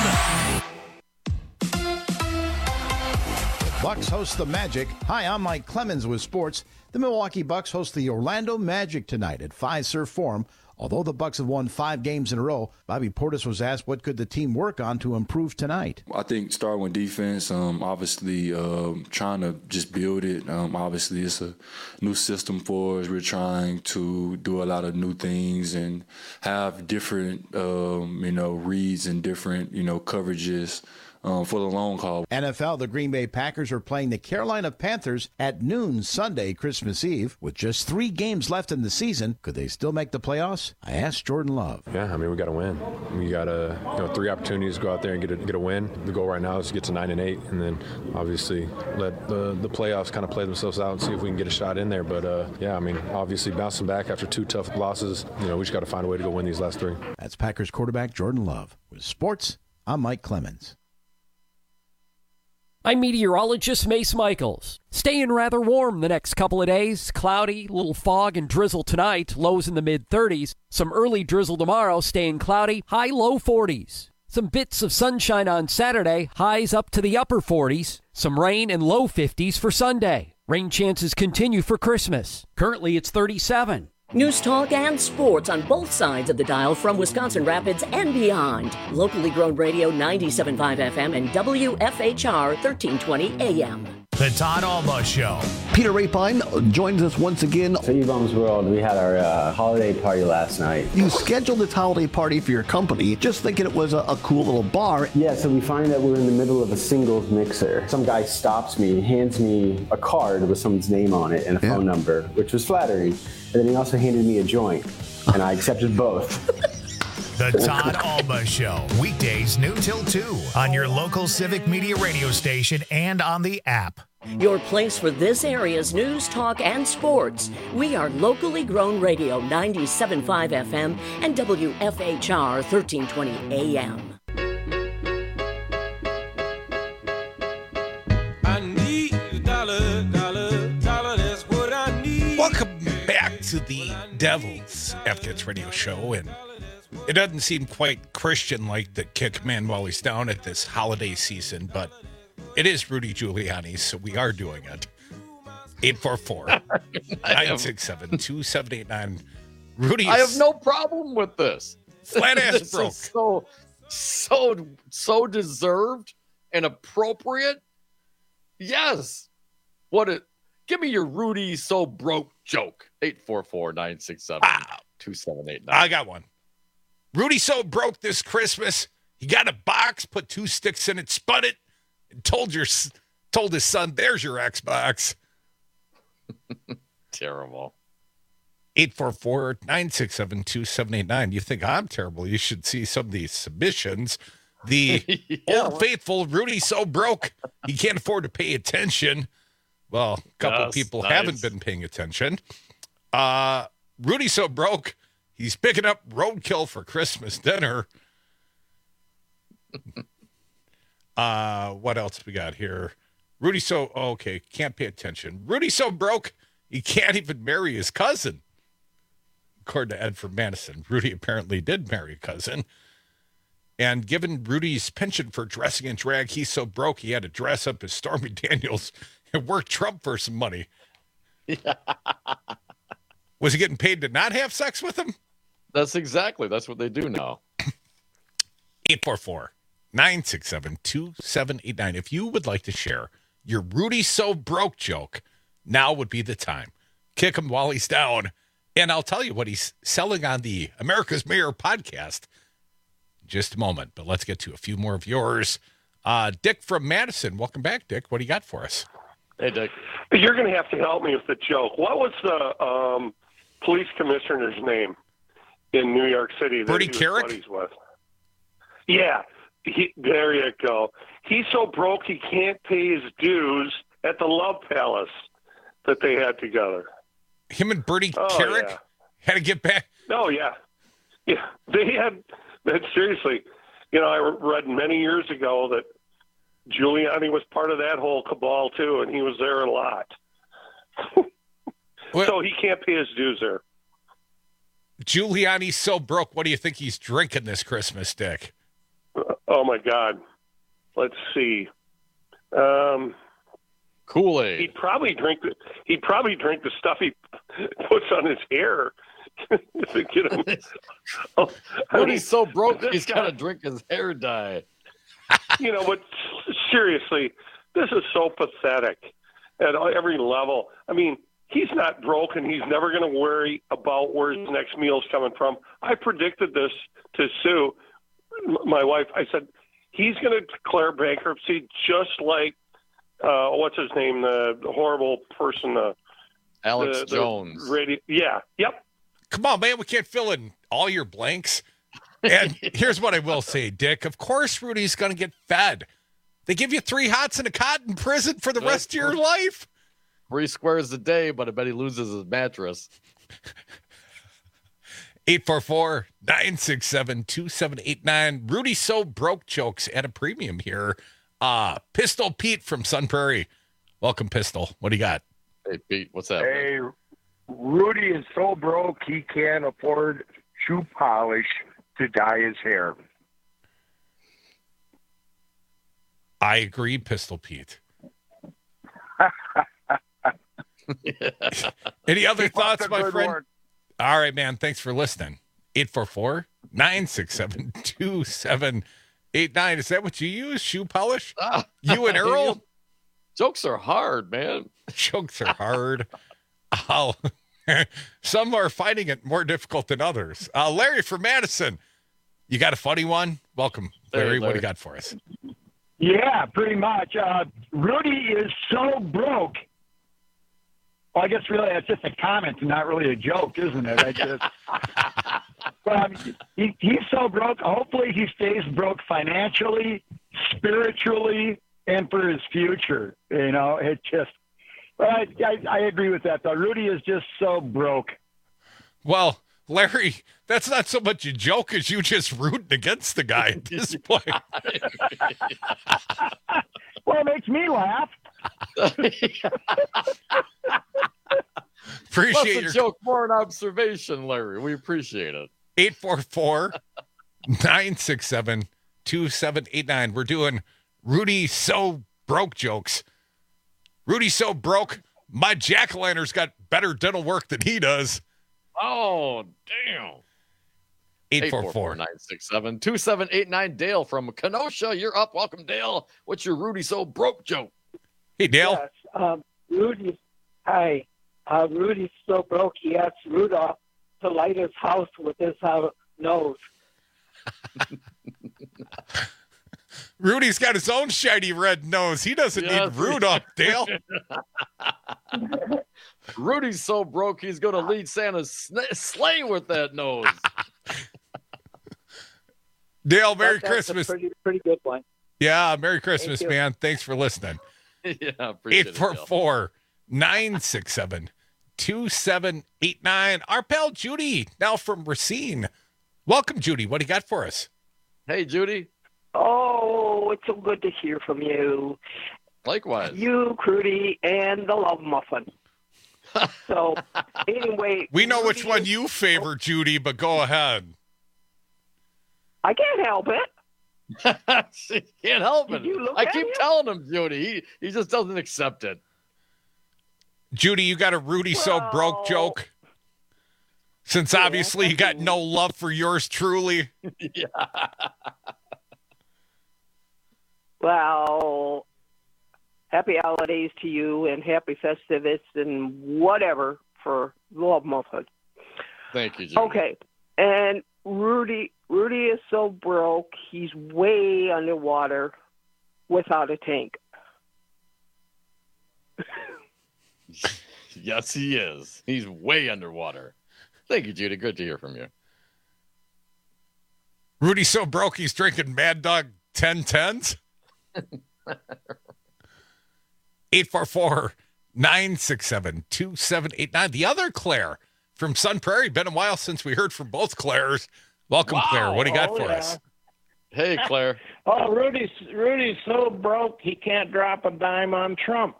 again. Bucks host the Magic. Hi, I'm Mike Clemens with sports. The Milwaukee Bucks host the Orlando Magic tonight at Fiserv Forum. Although the Bucks have won five games in a row, Bobby Portis was asked what could the team work on to improve tonight. I think starting with defense, um, obviously um, trying to just build it. Um, obviously, it's a new system for us. We're trying to do a lot of new things and have different, um, you know, reads and different, you know, coverages. Um, for the long haul. N F L, the Green Bay Packers are playing the Carolina Panthers at noon Sunday, Christmas Eve. With just three games left in the season, could they still make the playoffs? I asked Jordan Love. Yeah, I mean, we got to win. We got to, you know, three opportunities to go out there and get a, get a win. The goal right now is to get to nine and eight, and then obviously let the, the playoffs kind of play themselves out and see if we can get a shot in there. But uh, yeah, I mean, obviously bouncing back after two tough losses, you know, we just got to find a way to go win these last three. That's Packers quarterback Jordan Love. With sports, I'm Mike Clemens. I'm meteorologist Mace Michaels. Staying rather warm the next couple of days. Cloudy, little fog and drizzle tonight, lows in the mid thirties. Some early drizzle tomorrow, staying cloudy, high low forties. Some bits of sunshine on Saturday, highs up to the upper forties. Some rain and low fifties for Sunday. Rain chances continue for Christmas. Currently it's thirty-seven. News, talk, and sports on both sides of the dial from Wisconsin Rapids and beyond. Locally grown radio ninety-seven point five F M and W F H R thirteen twenty A M. The Todd Alba Show. Peter Rapine joins us once again. So E-Bombs World, we had our uh, holiday party last night. You scheduled this holiday party for your company, just thinking it was a, a cool little bar. Yeah, so we find that we're in the middle of a singles mixer. Some guy stops me, hands me a card with someone's name on it and a yeah. phone number, which was flattering. And then he also handed me a joint, and I accepted both. The Todd Alba Show, weekdays noon till two on your local Civic Media radio station and on the app. Your place for this area's news, talk, and sports. We are locally grown radio ninety-seven point five F M and W F H R thirteen twenty A M. I need a dollar, dollar, dollar, that's what I need. Welcome back to the Devil's Advocates Radio Show, and it doesn't seem quite Christian-like to kick man while he's down at this holiday season, but it is Rudy Giuliani, so we are doing it. eight four four, nine six seven, two seven eight nine. Rudy, I have no problem with this. Flat ass this broke. Is so, so, so deserved and appropriate. Yes. What it? Give me your Rudy so broke joke. eight four four, nine six seven, two seven eight nine. I got one. Rudy so broke this Christmas, he got a box, put two sticks in it, spun it, and told your told his son, "There's your Xbox." Terrible. eight four four, nine six seven, two seven eight nine. You think I'm terrible? You should see some of these submissions. The Yeah. old faithful Rudy so broke he can't afford to pay attention. Well, a couple Yes, people nice. haven't been paying attention. Uh, Rudy so broke he's picking up roadkill for Christmas dinner. uh, what else we got here? Rudy so oh, okay, can't pay attention. Rudy so broke he can't even marry his cousin. According to Ed from Madison, Rudy apparently did marry a cousin. And given Rudy's penchant for dressing in drag, he's so broke he had to dress up as Stormy Daniels and work Trump for some money. Was he getting paid to not have sex with him? That's exactly. That's what they do now. eight four four, nine six seven, two seven eight nine. If you would like to share your Rudy so broke joke, now would be the time. Kick him while he's down. And I'll tell you what he's selling on the America's Mayor podcast in just a moment. But let's get to a few more of yours. Uh, Dick from Madison. Welcome back, Dick. What do you got for us? Hey, Dick. You're going to have to help me with the joke. What was the um, police commissioner's name in New York City? Bertie that he was Carrick? buddies with? Yeah, he, there you go. He's so broke he can't pay his dues at the Love Palace that they had together. Him and Bertie Oh, Carrick yeah. had to get back. Oh, yeah. Yeah, they had, that seriously, you know, I read many years ago that Giuliani was part of that whole cabal, too, and he was there a lot. So he can't pay his dues there. Giuliani's so broke. What do you think he's drinking this Christmas, Dick? Oh, my God. Let's see. Um, Kool-Aid. He'd probably drink the, he'd probably drink the stuff he puts on his hair to get him. Oh, I When mean, he's so broke, this he's guy- got to drink his hair dye. You know, but seriously, this is so pathetic at every level. I mean, he's not broke, and he's never going to worry about where his next meal's coming from. I predicted this to Sue, m- my wife. I said, he's going to declare bankruptcy just like, uh, what's his name, the, the horrible person, uh, Alex the- the Jones. radio, yeah, yep. Come on, man. We can't fill in all your blanks. And here's what I will say, Dick. Of course, Rudy's going to get fed. They give you three hots and a cot in prison for the rest of your life. Three squares a day, but I bet he loses his mattress. eight four four, nine six seven, two seven eight nine. Rudy so broke jokes at a premium here. Uh, Pistol Pete from Sun Prairie. Welcome, Pistol. What do you got? Hey, Pete, what's that? Hey, Rudy is so broke he can't afford shoe polish to dye his hair. I agree, Pistol Pete. Any other Keep up thoughts, the my good friend? work. All right, man. Thanks for listening. eight four four, nine six seven, two seven eight nine. Is that what you use? Shoe polish? Ah, You and Earl? Jokes are hard, man. Jokes are hard. Oh, some are finding it more difficult than others. Uh, Larry from Madison. You got a funny one? Welcome, Larry. Hey, What do Larry. you got for us? Yeah, pretty much. Uh, Rudy is so broke. Well, I guess really that's just a comment and not really a joke, isn't it? I just, Well, he, he's so broke. Hopefully, he stays broke financially, spiritually, and for his future. You know, it just. I, I, I agree with that, though. Rudy is just so broke. Well, Larry, that's not so much a joke as you just rooting against the guy at this point. Well, it makes me laugh. Appreciate Less your a joke, more an observation, Larry. We appreciate it. eight four four, nine six seven, two seven eight nine. We're doing Rudy So Broke jokes. Rudy so broke, my jack-o'-lanter's got better dental work than he does. Oh, damn. eight four four, nine six seven, two seven eight nine. Dale from Kenosha, you're up. Welcome, Dale. What's your Rudy So Broke joke? Hey, Dale. Yes, um, Rudy, hi. Uh, Rudy's so broke, he asked Rudolph to light his house with his uh, nose. Rudy's got his own shiny red nose. He doesn't Yes. need Rudolph, Dale. Rudy's so broke, he's going to lead Santa's sn- sleigh with that nose. Dale, Merry That- that's Christmas. A pretty, pretty good one. Yeah, Merry Christmas, you. man. Thanks for listening. Yeah, appreciate eight four it. Dale. four, nine six seven, two seven eight nine. Our pal Judy, now from Racine. Welcome, Judy. What do you got for us? Hey, Judy. Oh, it's so good to hear from you. Likewise. You, Crudy, and the Love Muffin. So, anyway. We know which Rudy one is- you favor, Judy, but go ahead. I can't help it. She can't help it. Did you look I at keep him? telling him, Judy. He, he just doesn't accept it. Judy, you got a Rudy so broke joke? Since obviously you got no love for yours truly. Yeah. Well, happy holidays to you and happy Festivus and whatever for Love Muffin. Thank you, Judy. Okay. And Rudy Rudy is so broke, he's way underwater without a tank. Yes, he is. He's way underwater. Thank you, Judy. Good to hear from you. Rudy so broke he's drinking Mad Dog ten tens. eight four four, nine six seven, two seven eight nine. The other Claire from Sun Prairie. Been a while since we heard from both Claires. Welcome, Wow. Claire. What do you got Oh, for yeah. us? Hey, Claire. Oh, Rudy's Rudy's so broke he can't drop a dime on Trump.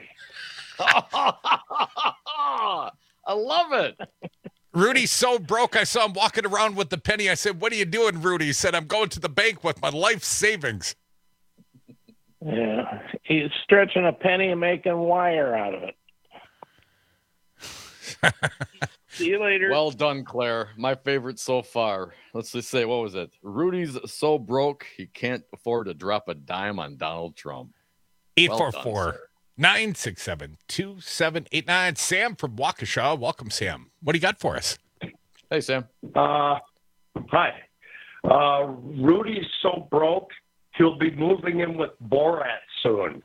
I love it. Rudy's so broke, I saw him walking around with the penny. I said, "What are you doing, Rudy?" He said, "I'm going to the bank with my life savings." Yeah, he's stretching a penny and making wire out of it. See you later. Well done, Claire. My favorite so far. Let's just say, what was it? Rudy's so broke he can't afford to drop a dime on Donald Trump. eight Well four done, four, sir. nine six seven, two seven eight nine. Sam from Waukesha. Welcome, Sam. What do you got for us? Hey, Sam. Uh, hi. Uh, Rudy's so broke, he'll be moving in with Borat soon.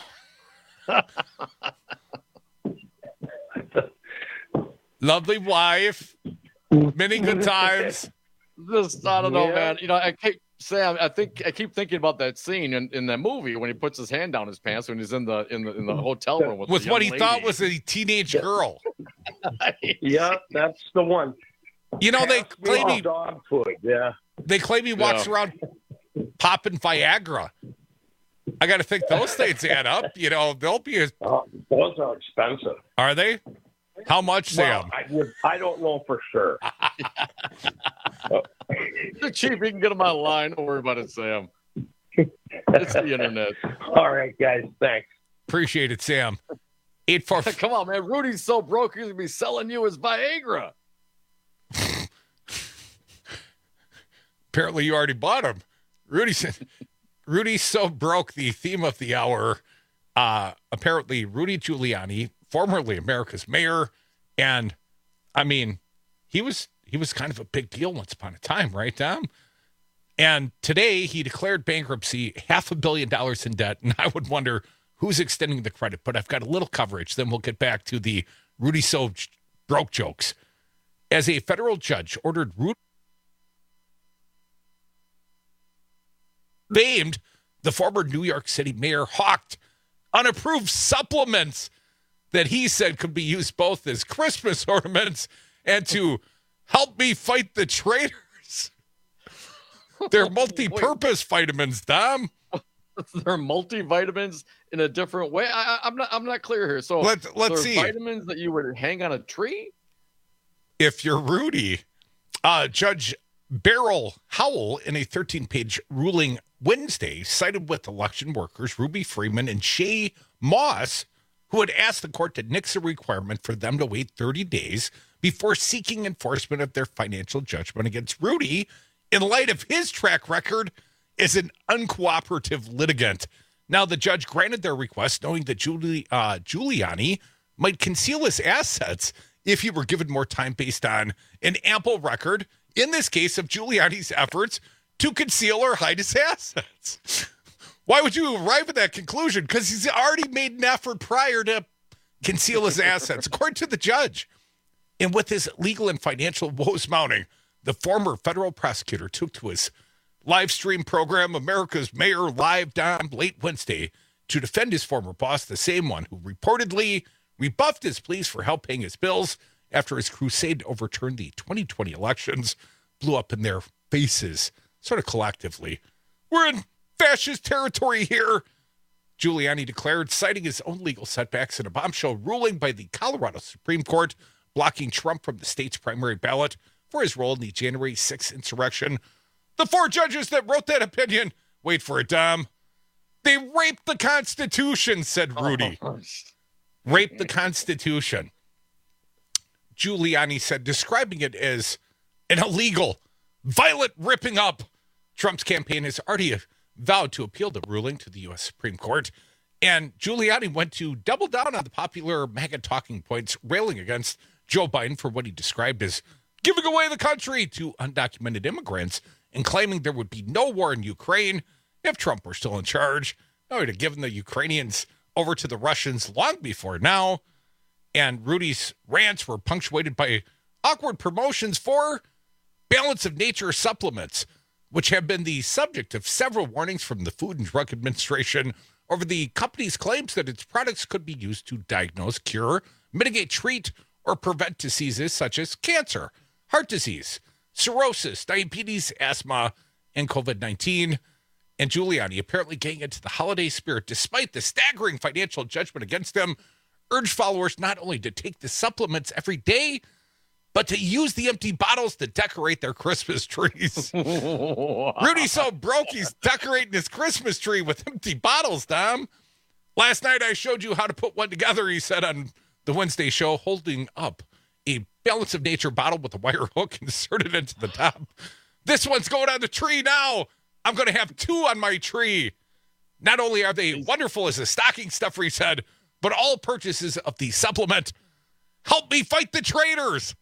Lovely wife. Many good times. Just, I don't know, Yeah. man. You know, I keep Sam. I think I keep thinking about that scene in, in that movie when he puts his hand down his pants when he's in the in the in the hotel room with, With the what young he thought lady. was a teenage girl. Yeah, that's the one. You know, they Pass me claim the he, dog food. Yeah. they claim he walks Yeah. around popping Viagra. I got to think those things add up. You know, they'll be a, Uh, those are expensive. are they? How much, Well, Sam? I, would, I don't know for sure. They're cheap. You can get them online. Don't worry about it, Sam. It's the internet. All right, guys. Thanks. Appreciate it, Sam. Eight four. Come on, man. Rudy's so broke he's gonna be selling you his Viagra. Apparently, you already bought him. Rudy said, "Rudy's so broke." The theme of the hour. Uh, apparently, Rudy Giuliani, formerly America's mayor, and I mean, he was he was kind of a big deal once upon a time, right, Tom? And today he declared bankruptcy, half a billion dollars in debt, and I would wonder who's extending the credit. But I've got a little coverage. Then we'll get back to the Rudy so broke jokes. As a federal judge ordered Rudy famed the former New York City mayor hawked unapproved supplements that he said could be used both as Christmas ornaments and to help me fight the traitors. They're multi-purpose vitamins, Dom. They're multivitamins in a different way. I, I, I'm not. I'm not clear here. So Let, let's see. Vitamins that you would hang on a tree. If you're Rudy, uh, Judge Beryl Howell, in a thirteen-page ruling Wednesday, sided with election workers Ruby Freeman and Shay Moss, who had asked the court to nix a requirement for them to wait thirty days before seeking enforcement of their financial judgment against Rudy in light of his track record as an uncooperative litigant. Now, the judge granted their request, knowing that Giuli- uh, Giuliani might conceal his assets if he were given more time based on an ample record, in this case, of Giuliani's efforts to conceal or hide his assets. Why would you arrive at that conclusion? Because he's already made an effort prior to conceal his assets, according to the judge. And with his legal and financial woes mounting, the former federal prosecutor took to his live stream program, America's Mayor Live, Dom, late Wednesday, to defend his former boss, the same one who reportedly rebuffed his pleas for help paying his bills after his crusade to overturn the twenty twenty elections blew up in their faces, sort of collectively. We're in fascist territory here, Giuliani declared, citing his own legal setbacks in a bombshell ruling by the Colorado Supreme Court blocking Trump from the state's primary ballot for his role in the January sixth insurrection. The four judges that wrote that opinion, wait for it, Dom, they raped the Constitution, said Rudy. Oh. Raped the Constitution. Giuliani said, describing it as an illegal, violent ripping up. Trump's campaign has already vowed to appeal the ruling to the U S Supreme Court. And Giuliani went to double down on the popular MAGA talking points, railing against Joe Biden for what he described as giving away the country to undocumented immigrants and claiming there would be no war in Ukraine if Trump were still in charge. No, he'd have given the Ukrainians over to the Russians long before now. And Rudy's rants were punctuated by awkward promotions for Balance of Nature supplements, which have been the subject of several warnings from the Food and Drug Administration over the company's claims that its products could be used to diagnose, cure, mitigate, treat, or prevent diseases such as cancer, heart disease, cirrhosis, diabetes, asthma, and COVID nineteen. And Giuliani, apparently getting into the holiday spirit despite the staggering financial judgment against him, urged followers not only to take the supplements every day, but to use the empty bottles to decorate their Christmas trees. Rudy's so broke, he's decorating his Christmas tree with empty bottles, Dom. Last night I showed you how to put one together, he said on the Wednesday show, holding up a Balance of Nature bottle with a wire hook inserted into the top. This one's going on the tree now. I'm going to have two on my tree. Not only are they wonderful as a stocking stuffer, he said, but all purchases of the supplement help me fight the traitors.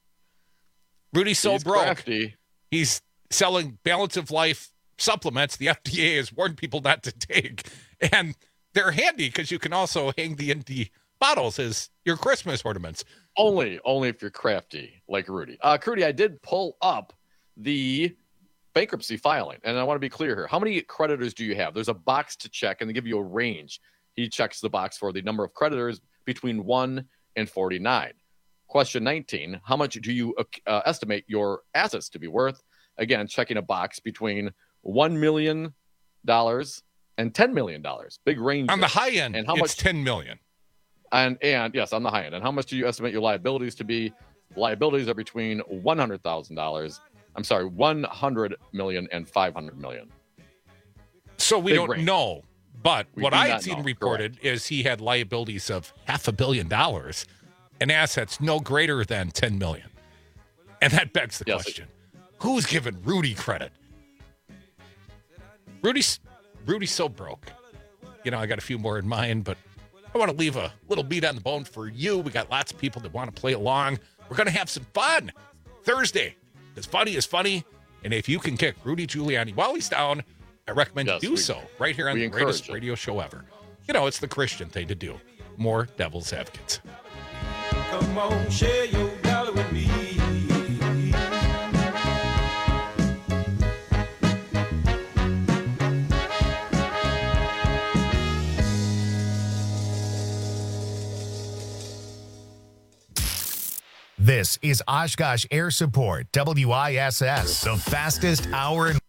Rudy's so He's broke. crafty. He's selling Balance of Life supplements the F D A has warned people not to take. And they're handy because you can also hang the empty bottles as your Christmas ornaments. Only, only if you're crafty like Rudy. Uh, Rudy, I did pull up the bankruptcy filing, and I want to be clear here. How many creditors do you have? There's a box to check, and they give you a range. He checks the box for the number of creditors between one and forty-nine. Question nineteen, how much do you uh, estimate your assets to be worth? Again, checking a box between one million dollars and ten million dollars. Big range. On there. the high end, and how it's much, ten million dollars. And, and yes, on the high end. And how much do you estimate your liabilities to be? Liabilities are between one hundred thousand dollars. I'm sorry, one hundred million dollars and five hundred million dollars. So we Big don't range. know. But We what do I had not seen know. reported Correct. is he had liabilities of half a billion dollars and assets no greater than ten million dollars. And that begs the Yes. question, who's giving Rudy credit? Rudy's, Rudy's so broke. You know, I got a few more in mind, but I want to leave a little meat on the bone for you. We got lots of people that want to play along. We're going to have some fun Thursday. Because funny is funny. And if you can kick Rudy Giuliani while he's down, I recommend Yes, you do we- so right here on we the greatest encourage it. radio show ever. You know, it's the Christian thing to do. More Devil's Advocates. Come on, share your dollar with me. This is Oshkosh Air Support, W I S S, the fastest hour in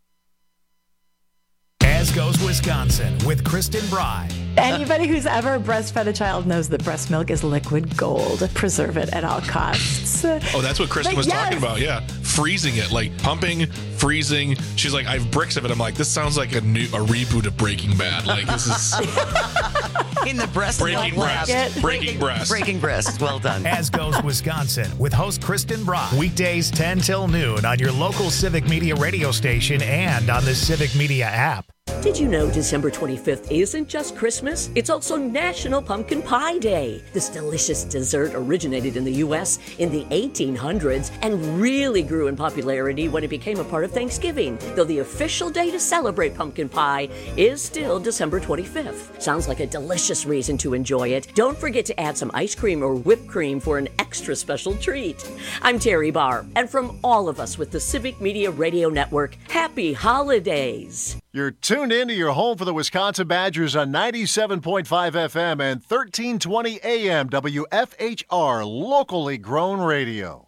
As Goes Wisconsin with Kristen Bry. Anybody who's ever breastfed a child knows that breast milk is liquid gold. Preserve it at all costs. Oh, that's what Kristen But was yes. talking about. Yeah. Freezing it, like pumping, freezing. She's like, I have bricks of it. I'm like, this sounds like a new a reboot of Breaking Bad. Like, this is in the breast breaking milk breast. lab. Breaking breast. Breaking breasts. Well done. As Goes Wisconsin with host Kristen Bry. Weekdays ten till noon on your local Civic Media radio station and on the Civic Media app. Did you know December twenty-fifth isn't just Christmas? It's also National Pumpkin Pie Day. This delicious dessert originated in the U S in the eighteen hundreds and really grew in popularity when it became a part of Thanksgiving, though the official day to celebrate pumpkin pie is still December twenty-fifth. Sounds like a delicious reason to enjoy it. Don't forget to add some ice cream or whipped cream for an extra special treat. I'm Terry Barr, and from all of us with the Civic Media Radio Network, happy holidays. You're tuned in to your home for the Wisconsin Badgers on ninety-seven point five F M and thirteen twenty A M W F H R, locally grown radio.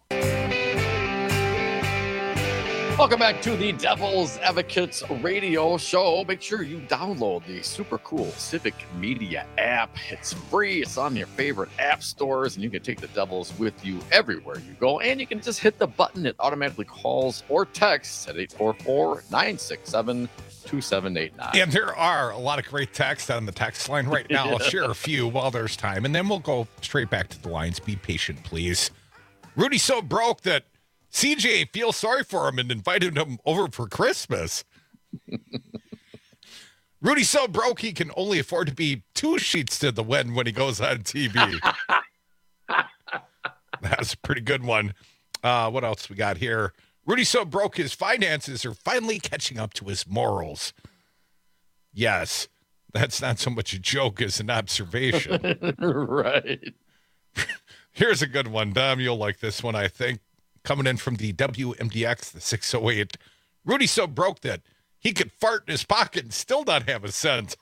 Welcome back to the Devil's Advocates radio show. Make sure you download the super cool Civic Media app. It's free. It's on your favorite app stores, and you can take the Devils with you everywhere you go. And you can just hit the button. It automatically calls or texts at eight four four, nine six seven, two seven eight nine. And there are a lot of great text on the text line right now. I'll share a few while there's time, and then we'll go straight back to the lines. Be patient, please. Rudy's so broke that C J feels sorry for him and invited him over for Christmas. Rudy's so broke he can only afford to be two sheets to the wind when he goes on T V. That's a pretty good one. Uh, what else we got here? Rudy's so broke his finances are finally catching up to his morals. Yes, that's not so much a joke as an observation. Right. Here's a good one, Dom. You'll like this one, I think. Coming in from the W M D X, the six oh eight. Rudy's so broke that he could fart in his pocket and still not have a cent.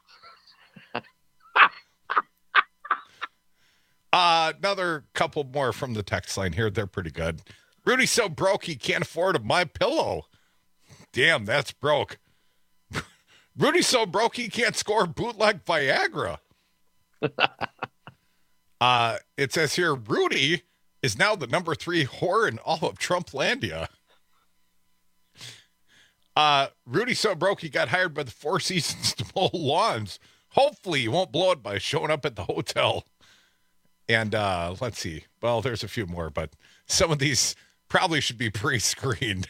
uh, another couple more from the text line here. They're pretty good. Rudy's so broke he can't afford a My Pillow. Damn, that's broke. Rudy's so broke he can't score bootleg Viagra. uh, it says here, Rudy is now the number three whore in all of Trumplandia. Uh, Rudy's so broke he got hired by the Four Seasons to mow lawns. Hopefully he won't blow it by showing up at the hotel. And uh, let's see. Well, there's a few more, but some of these probably should be pre-screened.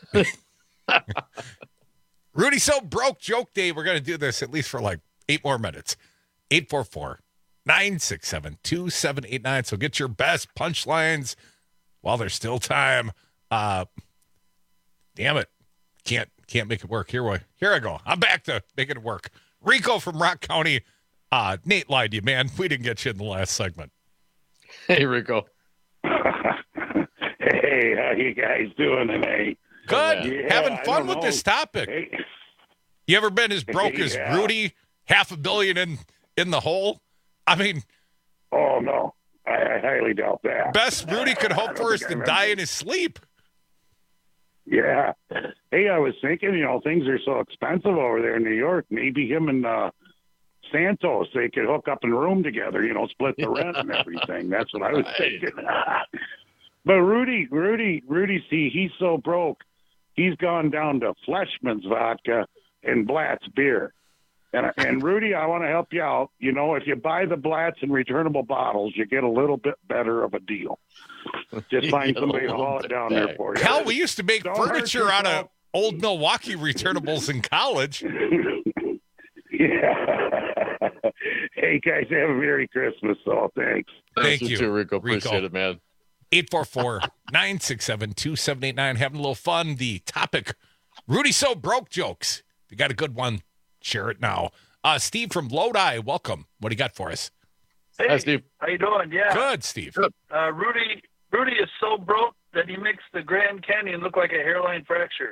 Rudy's so broke joke day. We're going to do this at least for like eight more minutes. eight four four, nine six seven, two seven eight nine. So get your best punchlines while there's still time. Uh, damn it. Can't can't make it work. Here we here I go. I'm back to making it work. Rico from Rock County. Uh, Nate lied to you, man. We didn't get you in the last segment. Hey, Rico. Hey, how you guys doing tonight? Good. Yeah, Having I fun don't with know. this topic. Hey. You ever been as broke as Yeah. Rudy? Half a billion in, in the hole? I mean, Oh, no. I, I highly doubt that. best Rudy could I hope don't for is think to I've die ever- in his sleep. Yeah. Hey, I was thinking, you know, things are so expensive over there in New York. Maybe him and uh, Santos, they could hook up in a room together, you know, split the rent and everything. That's what I was Right. thinking. But Rudy, Rudy, Rudy, see, he's so broke. He's gone down to Fleshman's vodka and Blatt's beer. And, and Rudy, I want to help you out. You know, if you buy the Blatts in returnable bottles, you get a little bit better of a deal. Just You find get a somebody to little haul it bit down back. there for you. Hell, we used to make Don't hurt furniture out of yourself. old Milwaukee returnables in college. Yeah. Hey, guys, have a Merry Christmas, so thanks. Thank you you, too, Rico. Rico. Appreciate it, man. eight four four, nine six seven, two seven eight nine. Having a little fun. The topic, Rudy so broke jokes. If you got a good one, share it now. Uh, Steve from Lodi, welcome. What do you got for us? Hey, Hi, Steve. How you doing? Yeah. Good, Steve. Good. Uh, Rudy Rudy is so broke that he makes the Grand Canyon look like a hairline fracture.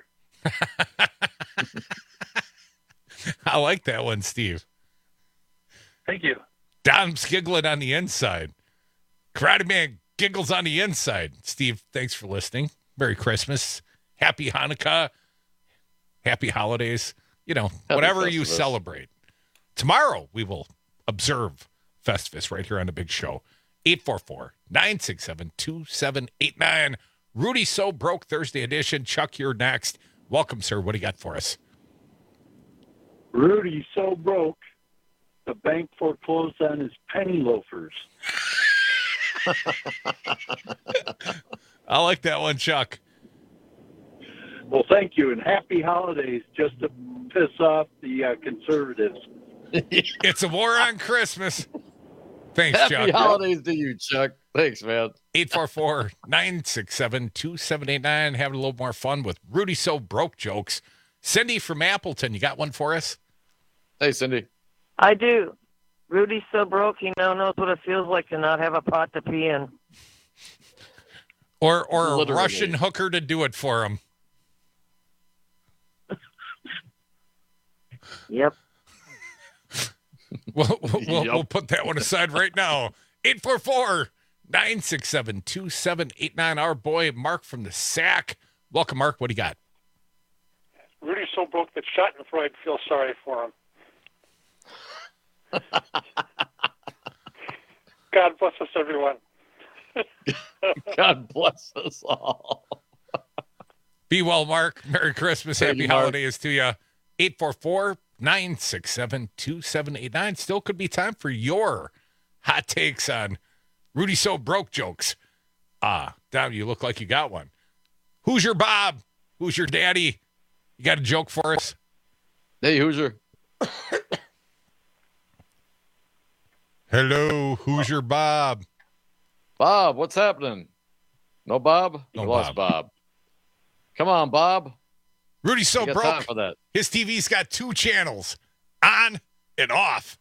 I like that one, Steve. Thank you. Dom's giggling on the inside. Karate Man Giggles on the inside. Steve, thanks for listening. Merry Christmas. Happy Hanukkah. Happy holidays. You know, Happy whatever you Festivus. celebrate. Tomorrow, we will observe Festivus right here on the big show. eight four four, nine six seven, two seven eight nine. Rudy So Broke Thursday edition. Chuck, you're next. Welcome, sir. What do you got for us? Rudy so broke, the bank foreclosed on his penny loafers. I like that one, Chuck. Well, thank you, and happy holidays, just to piss off the uh, conservatives. It's a war on Christmas. Thanks, Happy Chuck. holidays to you, Chuck. Thanks, man. eight four four, nine six seven, two seven eight nine. Having a little more fun with Rudy So Broke jokes. Cindy from Appleton, you got one for us? Hey, Cindy. I do. Rudy's so broke he now knows what it feels like to not have a pot to pee in. Or or a Literally. Russian hooker to do it for him. Yep. We'll, we'll, we'll, Yep. we'll put that one aside right now. eight four four, nine six seven, two seven eight nine. Our boy Mark from the Sack. Welcome, Mark. What do you got? Rudy's so broke that Schadenfreude feels sorry for him. God bless us, everyone. God bless us all. Be well, Mark. Merry Christmas. Thank Happy you, Mark. holidays to you. eight four four, nine six seven, two seven eight nine. Still could be time for your hot takes on Rudy So Broke jokes. Ah, Dom, you look like you got one. Who's your Bob? Who's your daddy? You got a joke for us? Hey, Hoosier. Hello, who's your Bob? Bob, what's happening? No Bob? No You lost Bob. Come on, Bob. Rudy's so You got time broke. for that. His T V's got two channels, on and off.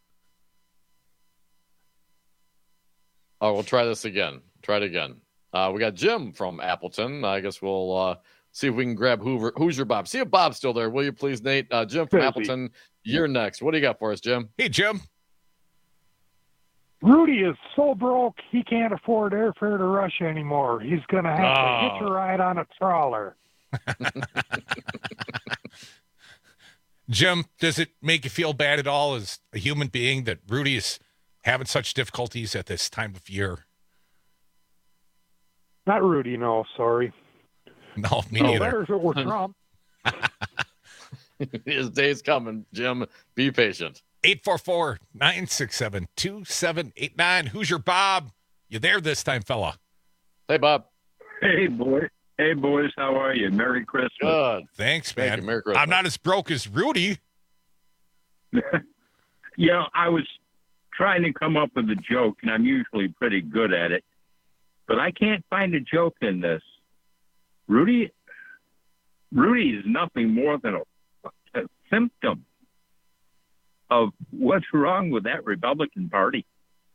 Oh, we'll try this again. Try it again. Uh, we got Jim from Appleton. I guess we'll uh, see if we can grab Hoover. Who's your Bob? See if Bob's still there, will you please, Nate? Uh, Jim from Busy. Appleton, you're next. What do you got for us, Jim? Hey, Jim. Rudy is so broke he can't afford airfare to Russia anymore. He's going to have Oh. to hitch a ride on a trawler. Jim, does it make you feel bad at all as a human being that Rudy is having such difficulties at this time of year? Not Rudy, no, sorry. No, me No, neither. better if it were Trump. His day's coming, Jim. Be patient. eight four four, nine six seven, two seven eight nine. Who's your Bob? You there this time, fella? Hey, Bob. Hey, boy. Hey, boys. How are you? Merry Christmas. Good. Thanks, Thank man. you. Merry Christmas. I'm not as broke as Rudy. You know, I was trying to come up with a joke, and I'm usually pretty good at it, but I can't find a joke in this. Rudy, Rudy is nothing more than a, a symptom of what's wrong with that Republican Party.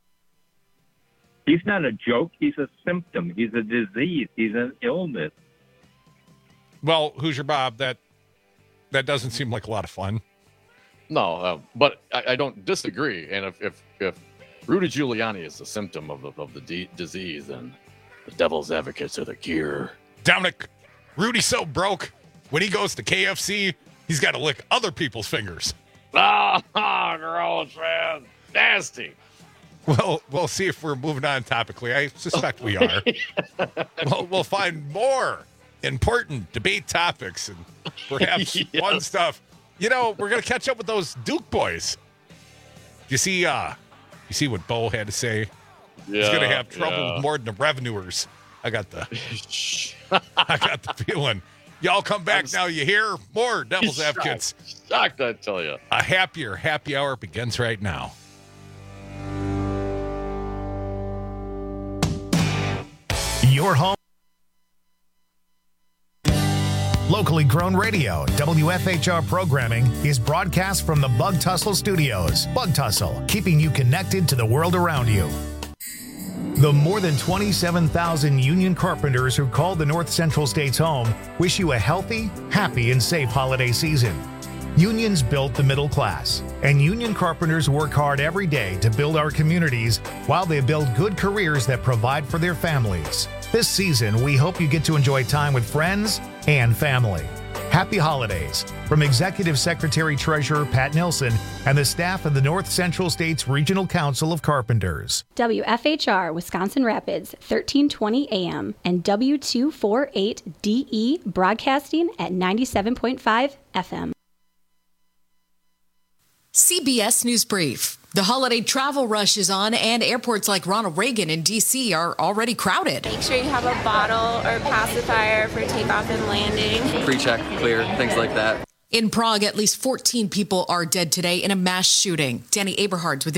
He's not a joke. He's a symptom. He's a disease. He's an illness. Well, who's your Bob? That that doesn't seem like a lot of fun. No, uh, but I, I don't disagree. And if, if if Rudy Giuliani is a symptom of the of the de- disease, then the devil's advocates are the cure. Dominic, Rudy's so broke. When he goes to K F C, he's got to lick other people's fingers. Ah, oh, gross, man. Nasty. Well, we'll see if we're moving on topically. I suspect we are. we'll, we'll find more important debate topics and perhaps Yes. fun stuff. You know, we're going to catch up with those Duke boys. You see, uh, you see what Bo had to say? He's going to Yeah, have trouble yeah. with more than the revenuers. I got the, I got the feeling. Y'all come back now. You hear more Devil's Shocked. Advocates. Shocked, I tell you. A happier happy hour begins right now. Your home. Locally grown radio, W F H R programming is broadcast from the Bug Tussle Studios. Bug Tussle, keeping you connected to the world around you. The more than twenty-seven thousand union carpenters who call the North Central States home wish you a healthy, happy, and safe holiday season. Unions built the middle class, and union carpenters work hard every day to build our communities while they build good careers that provide for their families. This season, we hope you get to enjoy time with friends and family. Happy holidays from Executive Secretary Treasurer Pat Nilsson and the staff of the North Central States Regional Council of Carpenters. W F H R Wisconsin Rapids, thirteen twenty A M and W two forty-eight D E broadcasting at ninety-seven point five F M. C B S News Brief. The holiday travel rush is on, and airports like Ronald Reagan in D C are already crowded. Make sure you have a bottle or pacifier for takeoff and landing. Pre-check, clear, things like that. In Prague, at least fourteen people are dead today in a mass shooting. Danny Aberhards with